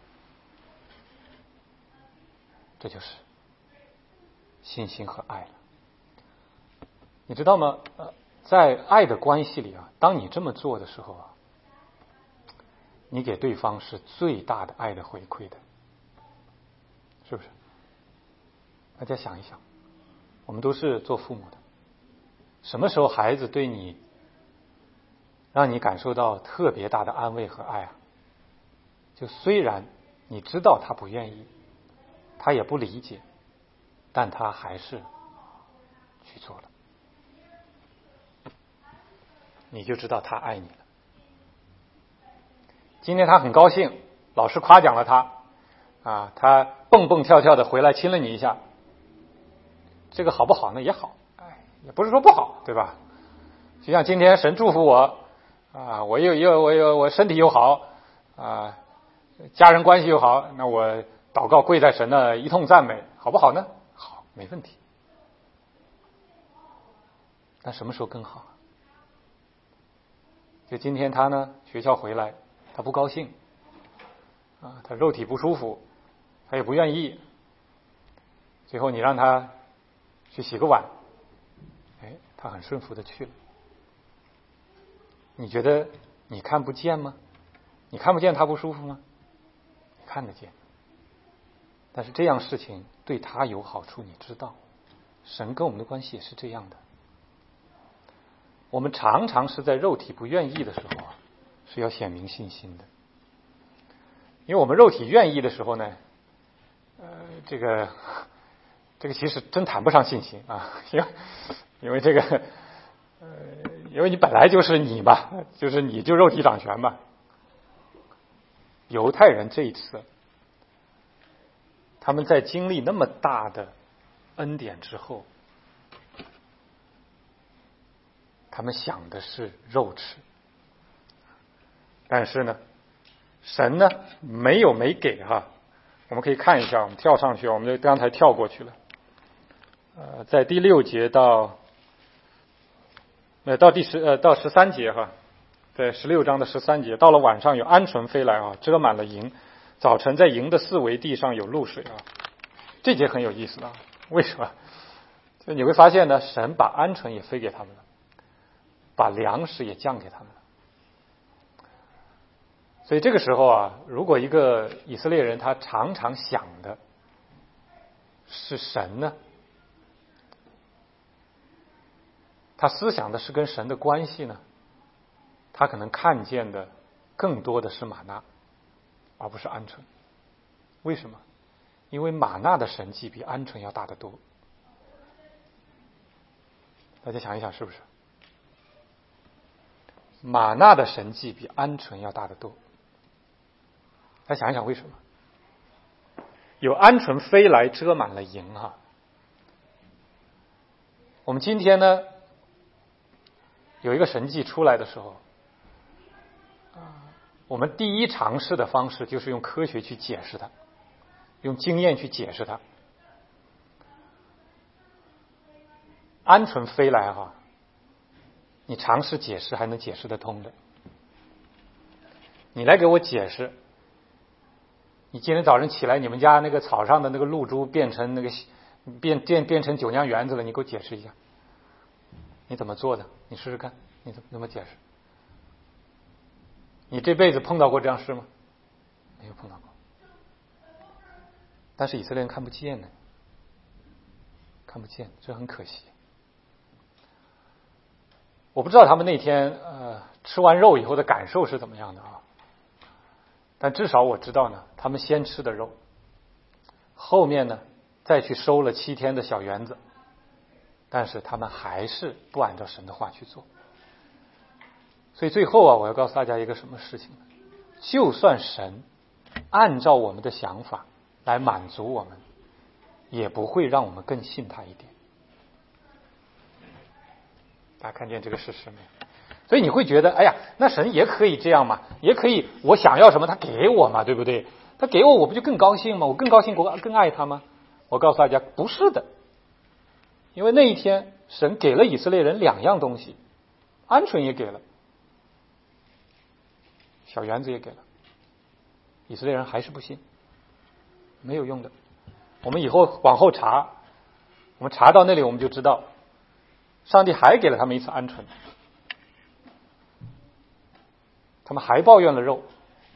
这就是信心和爱了。你知道吗？在爱的关系里啊，当你这么做的时候啊，你给对方是最大的爱的回馈的，是不是？大家想一想，我们都是做父母的，什么时候孩子对你让你感受到特别大的安慰和爱啊？就虽然你知道他不愿意，他也不理解，但他还是去做了，你就知道他爱你了。今天他很高兴，老师夸奖了他啊，他蹦蹦跳跳的回来亲了你一下，这个好不好呢？也好，也不是说不好，对吧？就像今天神祝福我啊，我身体又好啊，家人关系又好，那我祷告跪在神那一通赞美，好不好呢？好，没问题。但什么时候更好？就今天他呢，学校回来，他不高兴啊，他肉体不舒服，他也不愿意。最后你让他去洗个碗，他很顺服的去了。你觉得你看不见吗？你看不见他不舒服吗？你看得见。但是这样事情对他有好处，你知道，神跟我们的关系也是这样的。我们常常是在肉体不愿意的时候啊，是要显明信心的。因为我们肉体愿意的时候呢，这个其实真谈不上信心啊，因为这个因为你本来就是你嘛，就是你就肉体掌权嘛。犹太人这一次，他们在经历那么大的恩典之后，他们想的是肉吃，但是呢，神呢没给哈。我们可以看一下，我们跳上去，我们就刚才跳过去了。在第6节到13节哈，在16章的13节，到了晚上有鹌鹑飞来啊，遮满了营。早晨在营的四围地上有露水啊。这节很有意思啊，为什么？就你会发现呢，神把鹌鹑也飞给他们了，把粮食也降给他们了。所以这个时候啊，如果一个以色列人他常常想的是神呢，他思想的是跟神的关系呢，他可能看见的更多的是玛纳，而不是鹌鹑。为什么？因为玛纳的神迹比鹌鹑要大得多。大家想一想，是不是？玛纳的神迹比鹌鹑要大得多。大家想一想，为什么？有鹌鹑飞来遮满了营哈。我们今天呢，有一个神迹出来的时候，我们第一尝试的方式就是用科学去解释它，用经验去解释它。鹌鹑飞来哈，你尝试解释还能解释得通的。你来给我解释，你今天早晨起来，你们家那个草上的那个露珠变成那个变成酒酿圆子了，你给我解释一下，你怎么做的？你试试看，你怎么解释？你这辈子碰到过这样事吗？没有碰到过。但是以色列人看不见呢，看不见，这很可惜。我不知道他们那天吃完肉以后的感受是怎么样的啊？但至少我知道呢，他们先吃的肉，后面呢再去收了7天的小园子，但是他们还是不按照神的话去做。所以最后啊，我要告诉大家一个什么事情呢？就算神按照我们的想法来满足我们，也不会让我们更信他一点。大家看见这个事实没有？所以你会觉得，哎呀，那神也可以这样嘛，也可以我想要什么他给我嘛，对不对？他给我，我不就更高兴吗？我更高兴，我更爱他吗？我告诉大家，不是的。因为那一天神给了以色列人2样东西， 鹌鹑也给了，小园子也给了，以色列人还是不信，没有用的。我们以后往后查，我们查到那里我们就知道，上帝还给了他们一次鹌鹑，他们还抱怨了肉，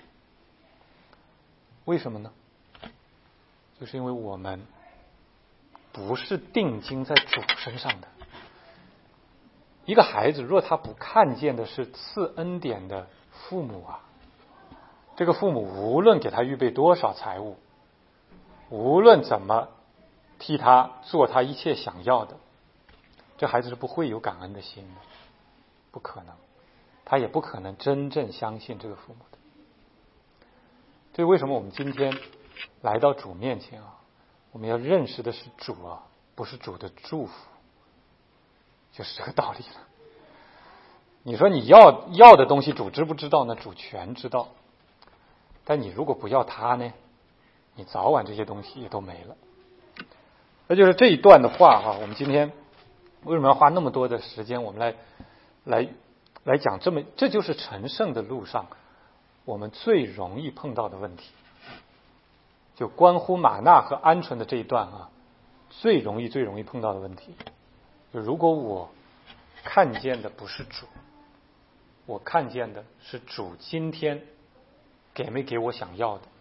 为什么呢？就是因为我们不是定睛在主身上的。一个孩子若他不看见的是赐恩典的父母啊，这个父母无论给他预备多少财物，无论怎么替他做他一切想要的，这孩子是不会有感恩的心的，不可能，他也不可能真正相信这个父母的。这为什么我们今天来到主面前啊，我们要认识的是主啊，不是主的祝福，就是这个道理了。你说你要的东西主知不知道呢？主全知道。但你如果不要他呢，你早晚这些东西也都没了。那就是这一段的话啊，我们今天为什么要花那么多的时间，我们来讲这就是成圣的路上我们最容易碰到的问题，就关乎玛纳和鹌鹑的这一段啊，最容易碰到的问题，就如果我看见的不是主，我看见的是主今天给没给我想要的，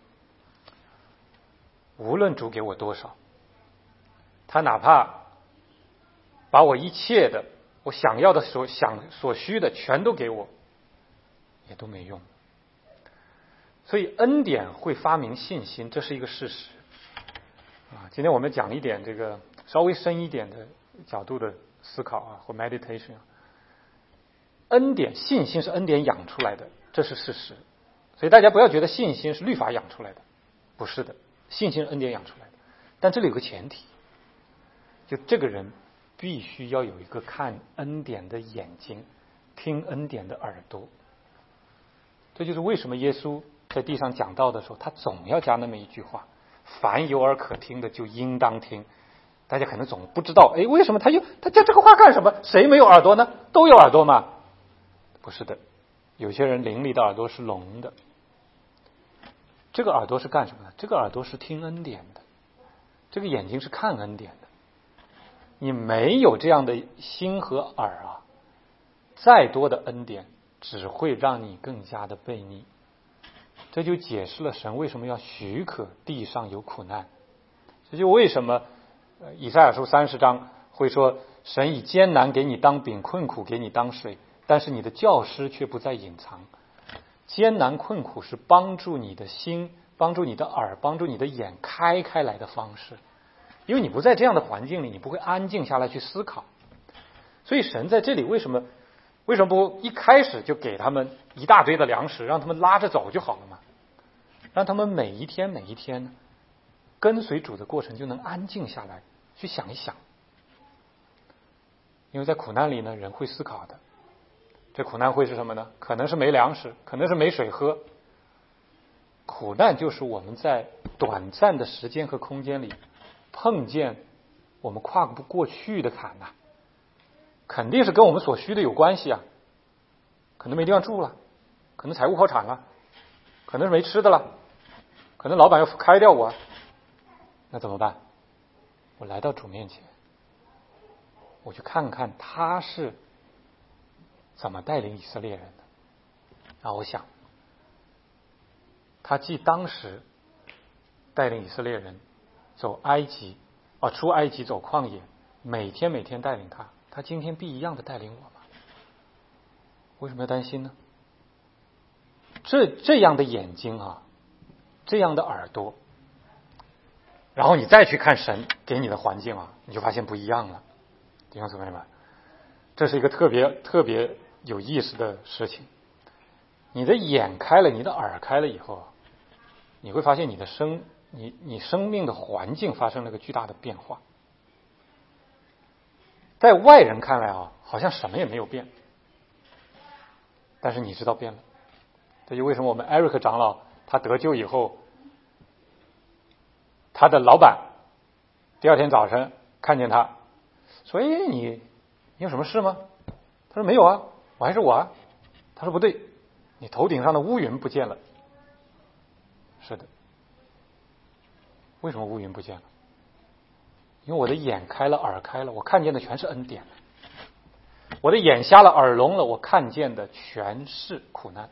无论主给我多少，他哪怕把我一切的我想要的所需的全都给我，也都没用。所以恩典会发明信心，这是一个事实啊。今天我们讲一点这个稍微深一点的角度的思考啊，或 meditation 啊。恩典，信心是恩典养出来的，这是事实。所以大家不要觉得信心是律法养出来的，不是的，信心是恩典养出来的。但这里有个前提，就这个人必须要有一个看恩典的眼睛，听恩典的耳朵。这就是为什么耶稣在地上讲道的时候，他总要加那么一句话：凡有耳可听的，就应当听。大家可能总不知道，为什么他加这个话干什么？谁没有耳朵呢？都有耳朵嘛？不是的，有些人灵里的耳朵是聋的。这个耳朵是干什么的？这个耳朵是听恩典的，这个眼睛是看恩典的。你没有这样的心和耳啊，再多的恩典只会让你更加的悖逆。这就解释了神为什么要许可地上有苦难。这就为什么以赛亚书30章会说，神以艰难给你当饼，困苦给你当水，但是你的教师却不再隐藏。艰难困苦是帮助你的心，帮助你的耳，帮助你的眼开来的方式。因为你不在这样的环境里，你不会安静下来去思考。所以神在这里为什么不一开始就给他们一大堆的粮食，让他们拉着走就好了嘛？让他们每一天呢，跟随主的过程就能安静下来去想一想。因为在苦难里呢，人会思考的。这苦难会是什么呢？可能是没粮食，可能是没水喝。苦难就是我们在短暂的时间和空间里碰见我们跨不过去的坎呐，肯定是跟我们所需的有关系啊。可能没地方住了，可能财务破产了，可能是没吃的了，可能老板要开掉我，那怎么办？我来到主面前，我去看看他是怎么带领以色列人的。然后我想，他既当时带领以色列人走埃及出埃及走旷野，每天带领他今天必一样的带领我吗？为什么要担心呢？这样的眼睛啊，这样的耳朵，然后你再去看神给你的环境啊，你就发现不一样了。弟兄姊妹们，这是一个特别有意思的事情。你的眼开了，你的耳开了以后，你会发现你生命的环境发生了个巨大的变化。在外人看来啊，好像什么也没有变，但是你知道变了。这就为什么我们 Eric 长老他得救以后，他的老板第二天早晨看见他说：“你有什么事吗？”他说：“没有啊。” 我还是我啊。他说不对，你头顶上的乌云不见了。是的，为什么乌云不见了？因为我的眼开了，耳开了，我看见的全是恩典。我的眼瞎了，耳聋了，我看见的全是苦难。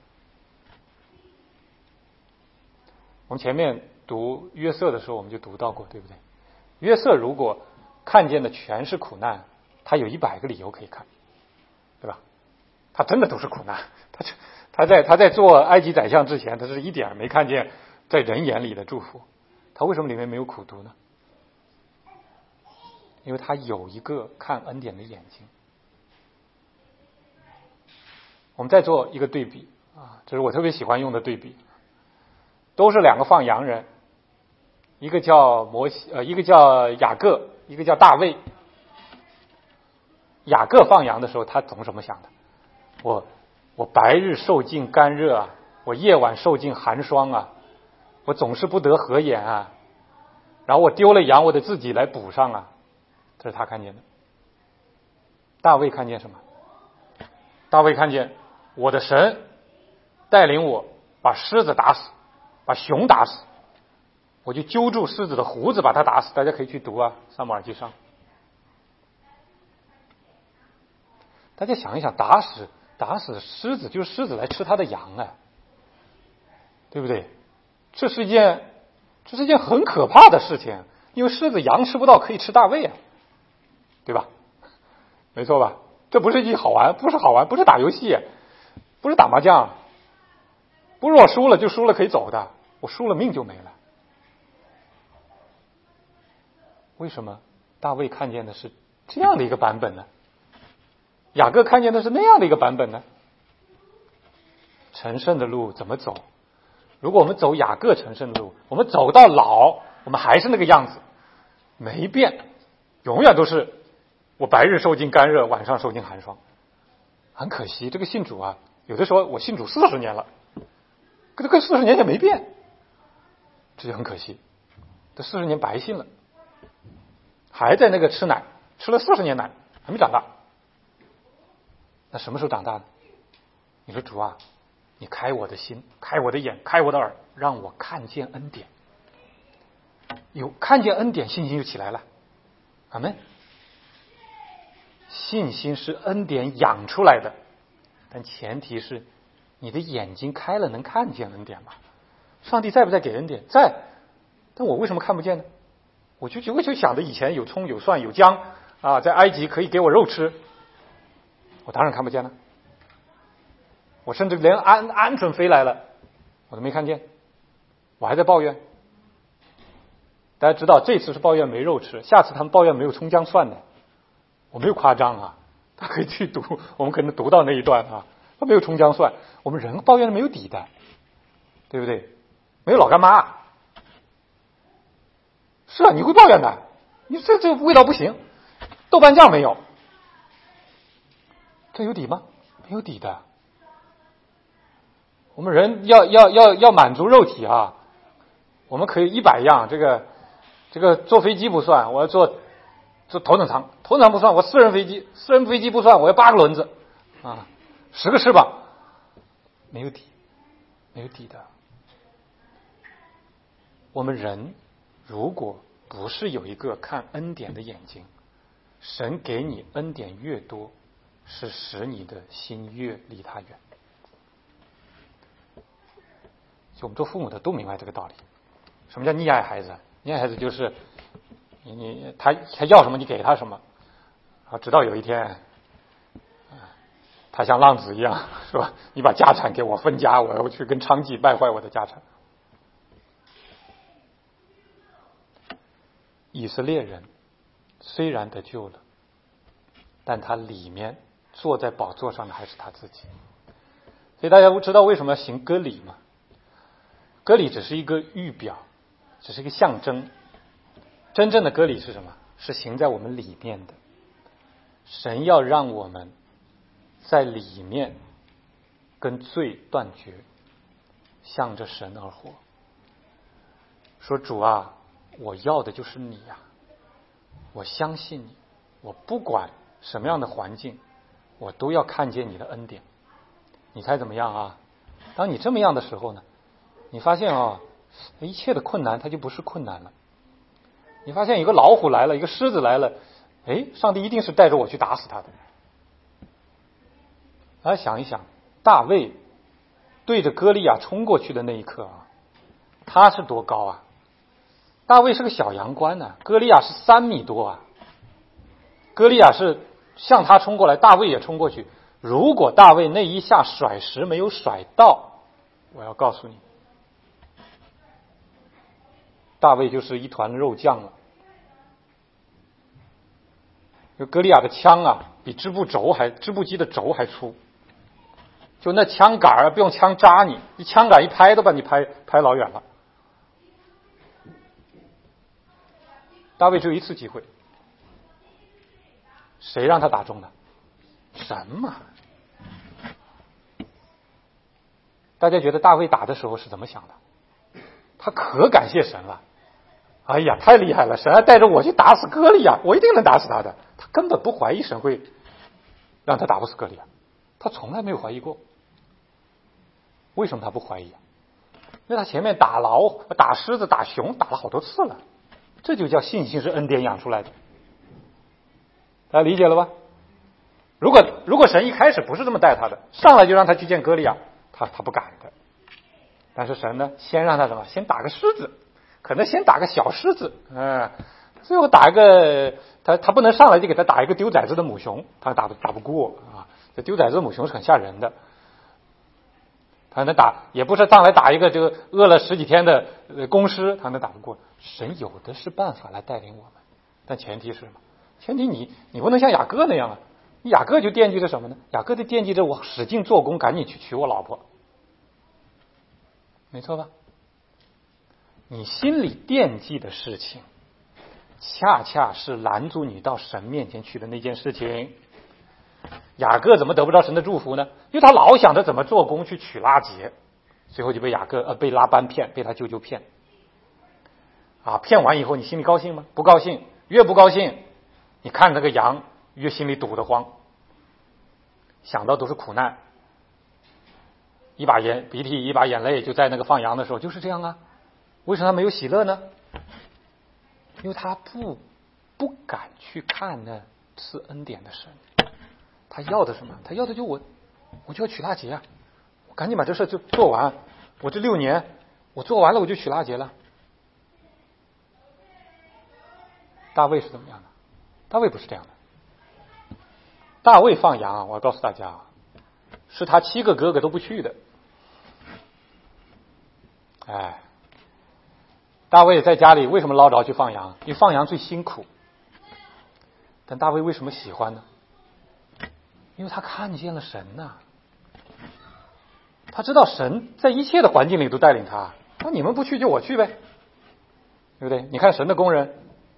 我们前面读约瑟的时候，我们就读到过，对不对？约瑟如果看见的全是苦难，他有100个理由可以看，对吧？他真的都是苦难。他在做埃及宰相之前，他是一点没看见在人眼里的祝福。他为什么里面没有苦读呢？因为他有一个看恩典的眼睛。我们再做一个对比啊，这是我特别喜欢用的对比，都是2个放羊人，一个叫一个叫雅各，一个叫大卫。雅各放羊的时候，他总什么想的？我白日受尽干热啊，我夜晚受尽寒霜啊，我总是不得合眼啊，然后我丢了羊，我得自己来补上啊。这是他看见的。大卫看见什么？大卫看见我的神带领我把狮子打死，把熊打死，我就揪住狮子的胡子把它打死。大家可以去读啊，撒母耳记上。大家想一想，打死狮子就是狮子来吃他的羊啊，对不对？这是一件很可怕的事情，因为狮子羊吃不到，可以吃大卫啊，对吧？没错吧？这不是一好玩，不是好玩，不是打游戏，不是打麻将，不是我输了就输了可以走的，我输了命就没了。为什么大卫看见的是这样的一个版本呢？雅各看见的是那样的一个版本呢？成圣的路怎么走？如果我们走雅各成圣的路，我们走到老，我们还是那个样子，没变，永远都是我白日受尽干热，晚上受尽寒霜。很可惜，这个信主啊，有的时候我信主40年了，跟40年前没变，这就很可惜。这40年白信了，还在那个吃奶，吃了40年奶，还没长大。那什么时候长大呢？你说主啊，你开我的心，开我的眼，开我的耳，让我看见恩典。有看见恩典，信心就起来了。阿们。信心是恩典养出来的，但前提是你的眼睛开了，能看见恩典吗？上帝在不在给恩典？在，但我为什么看不见呢？我就想着以前有葱有蒜有姜啊，在埃及可以给我肉吃，我当然看不见了。我甚至连鹌鹑飞来了，我都没看见，我还在抱怨。大家知道，这次是抱怨没肉吃，下次他们抱怨没有葱姜蒜的。我没有夸张啊，他可以去读，我们可能读到那一段啊，他没有葱姜蒜，我们人抱怨的没有底的，对不对？没有老干妈，是啊，你会抱怨的，你这味道不行，豆瓣酱没有，这有底吗？没有底的。我们人要满足肉体啊，我们可以100样，这个坐飞机不算，我要坐头等舱，头等舱不算，我私人飞机不算，我要8个轮子啊，10个翅膀，没有底的。我们人如果不是有一个看恩典的眼睛，神给你恩典越多，是使你的心越离他远。就我们做父母的都明白这个道理。什么叫溺爱孩子？溺爱孩子就是他要什么你给他什么，啊，直到有一天，他像浪子一样，是吧？你把家产给我分家，我要去跟娼妓败坏我的家产。以色列人虽然得救了，但他里面坐在宝座上的还是他自己。所以大家知道为什么要行割礼吗？割礼只是一个预表，只是一个象征。真正的割礼是什么？是行在我们里面的。神要让我们在里面跟罪断绝，向着神而活。说主啊，我要的就是你呀，我相信你，我不管什么样的环境， 我都要看见你的恩典。你猜怎么样啊？当你这么样的时候呢，你发现啊，一切的困难它就不是困难了。你发现一个老虎来了，一个狮子来了，上帝一定是带着我去打死他的。来想一想，大卫对着歌利亚冲过去的那一刻啊，他是多高啊？大卫是个小羊倌呢，歌利亚是3米多啊。歌利亚是向他冲过来，大卫也冲过去。如果大卫那一下甩石没有甩到，我要告诉你，大卫就是一团肉酱了。歌利亚的枪啊，比织布机的轴还粗，就那枪杆啊，不用枪扎你，一枪杆一拍都把你拍老远了。大卫只有一次机会，谁让他打中的？神嘛！大家觉得大卫打的时候是怎么想的？他可感谢神了。哎呀，太厉害了！神还带着我去打死歌利亚，我一定能打死他的。他根本不怀疑神会让他打不死歌利亚，他从来没有怀疑过。为什么他不怀疑？因为他前面打打狮子、打熊打了好多次了，这就叫信心是恩典养出来的。大家理解了吧？如果神一开始不是这么带他的，上来就让他去见歌利亚，他不敢的。但是神呢，先让他什么？先打个狮子，可能先打个小狮子，最后打一个他不能上来就给他打一个丢崽子的母熊，他打不过啊。这丢崽子的母熊是很吓人的，他能打，也不是上来打一个这个饿了10几天的公狮，他能打不过。神有的是办法来带领我们，但前提是什么？前提你不能像雅各那样啊。雅各就惦记着什么呢？雅各就惦记着我使劲做工，赶紧去娶我老婆，没错吧？你心里惦记的事情，恰恰是拦阻你到神面前去的那件事情。雅各怎么得不到神的祝福呢？因为他老想着怎么做工去娶拉结，最后就被被拉班骗，被他舅舅骗。骗完以后你心里高兴吗？不高兴，越不高兴，你看那个羊越心里堵得慌，想到都是苦难，一把鼻涕一把眼泪，就在那个放羊的时候就是这样啊。为什么他没有喜乐呢？因为他不敢去看那赐恩典的神。他要的什么？他要的就我就要娶拉结啊！我赶紧把这事就做完，我这6年我做完了，我就娶拉结了。大卫是怎么样的？大卫不是这样的。大卫放羊，我要告诉大家，是他7个哥哥都不去的。大卫在家里为什么捞着去放羊？因为放羊最辛苦。但大卫为什么喜欢呢？因为他看见了神呐，他知道神在一切的环境里都带领他。那你们不去就我去呗，对不对？你看神的工人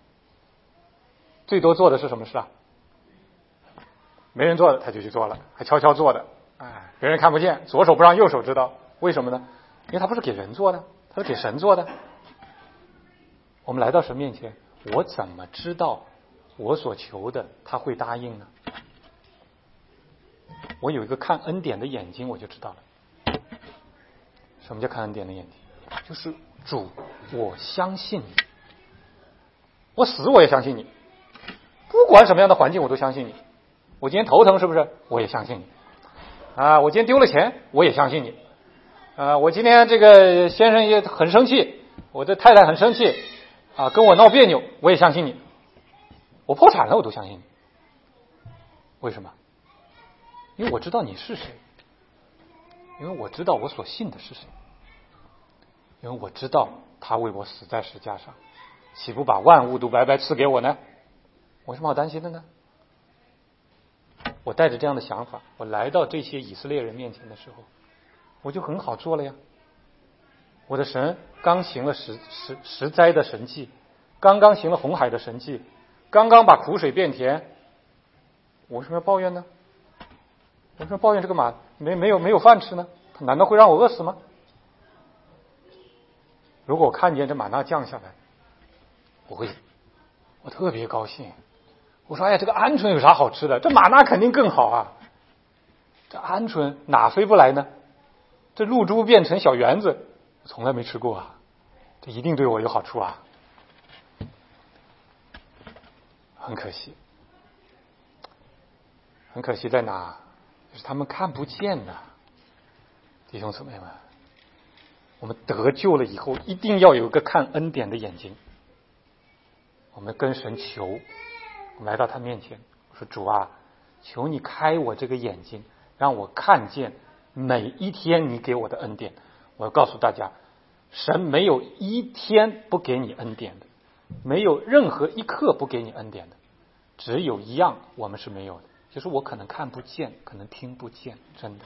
最多做的是什么事啊？没人做的他就去做了，还悄悄做的，别人看不见，左手不让右手知道。为什么呢？因为他不是给人做的，他是给神做的。我们来到神面前，我怎么知道我所求的他会答应呢？我有一个看恩典的眼睛，我就知道了。什么叫看恩典的眼睛？就是主，我相信你，我死我也相信你，不管什么样的环境我都相信你。我今天头疼是不是？我也相信你。我今天丢了钱，我也相信你。我今天这个先生也很生气，我的太太很生气，跟我闹别扭，我也相信你。我破产了，我都相信你。为什么？因为我知道你是谁，因为我知道我所信的是谁，因为我知道他为我死在石架上，岂不把万物都白白赐给我呢？我有什么好担心的呢？我带着这样的想法，我来到这些以色列人面前的时候，我就很好做了呀。我的神刚行了十灾的神迹，刚刚行了红海的神迹，刚刚把苦水变甜，我为什么要抱怨呢？我说抱怨这个马没有饭吃呢？他难道会让我饿死吗？如果我看见这玛纳降下来，我特别高兴。我说哎呀，这个鹌鹑有啥好吃的？这玛纳肯定更好啊！ 这鹌鹑哪飞不来呢？这露珠变成小圆子，我从来没吃过啊，这一定对我有好处啊。很可惜，很可惜在哪？就是他们看不见的。弟兄姊妹们，我们得救了以后，一定要有一个看恩典的眼睛。我们跟神求，我们来到他面前，我说主啊，求你开我这个眼睛，让我看见每一天你给我的恩典。我要告诉大家，神没有一天不给你恩典的，没有任何一刻不给你恩典的，只有一样我们是没有的，就是我可能看不见，可能听不见，真的。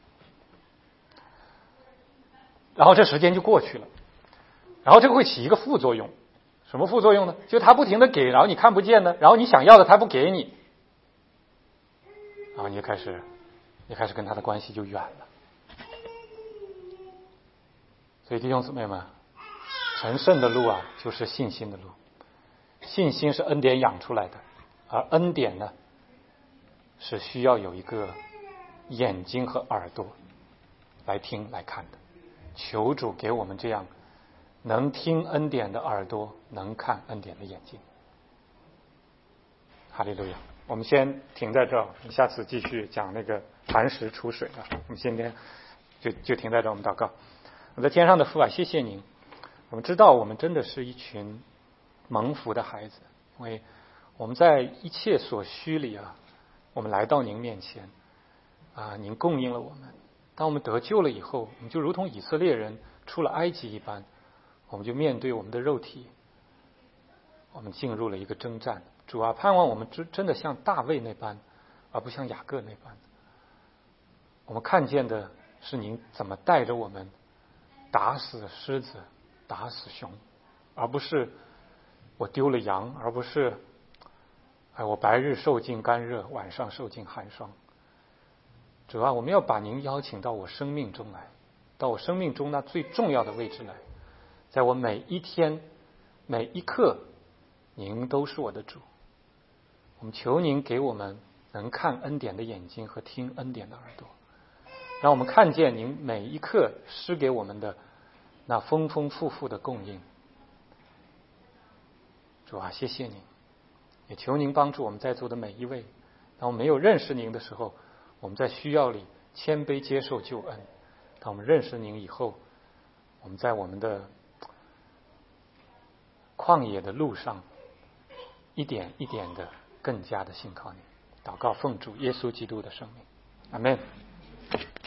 然后这时间就过去了，然后这个会起一个副作用。什么副作用呢？就他不停的给，然后你看不见呢，然后你想要的他不给你，然后你开始跟他的关系就远了。所以弟兄姊妹们，成圣的路啊，就是信心的路。信心是恩典养出来的，而恩典呢，是需要有一个眼睛和耳朵来听来看的。求主给我们这样能听恩典的耳朵，能看恩典的眼睛。哈利路亚！我们先停在这儿，我们下次继续讲那个磐石出水啊。我们今天就停在这儿，我们祷告。我在天上的父啊，谢谢您。我们知道我们真的是一群蒙福的孩子，因为我们在一切所需里啊，我们来到您面前啊，您供应了我们。当我们得救了以后，我们就如同以色列人出了埃及一般，我们就面对我们的肉体，我们进入了一个征战。主啊，盼望我们真的像大卫那般，而不像雅各那般。我们看见的是您怎么带着我们打死狮子，打死熊，而不是我丢了羊，而不是我白日受尽干热，晚上受尽寒霜。主啊，我们要把您邀请到我生命中来，到我生命中那最重要的位置来，在我每一天每一刻，您都是我的主。我们求您给我们能看恩典的眼睛和听恩典的耳朵，让我们看见您每一刻施给我们的那丰丰富富的供应。主啊，谢谢您，也求您帮助我们在座的每一位，当我们没有认识您的时候，我们在需要里谦卑接受救恩；当我们认识您以后，我们在我们的旷野的路上一点一点的更加的信靠你。祷告奉主耶稣基督的圣名，阿们。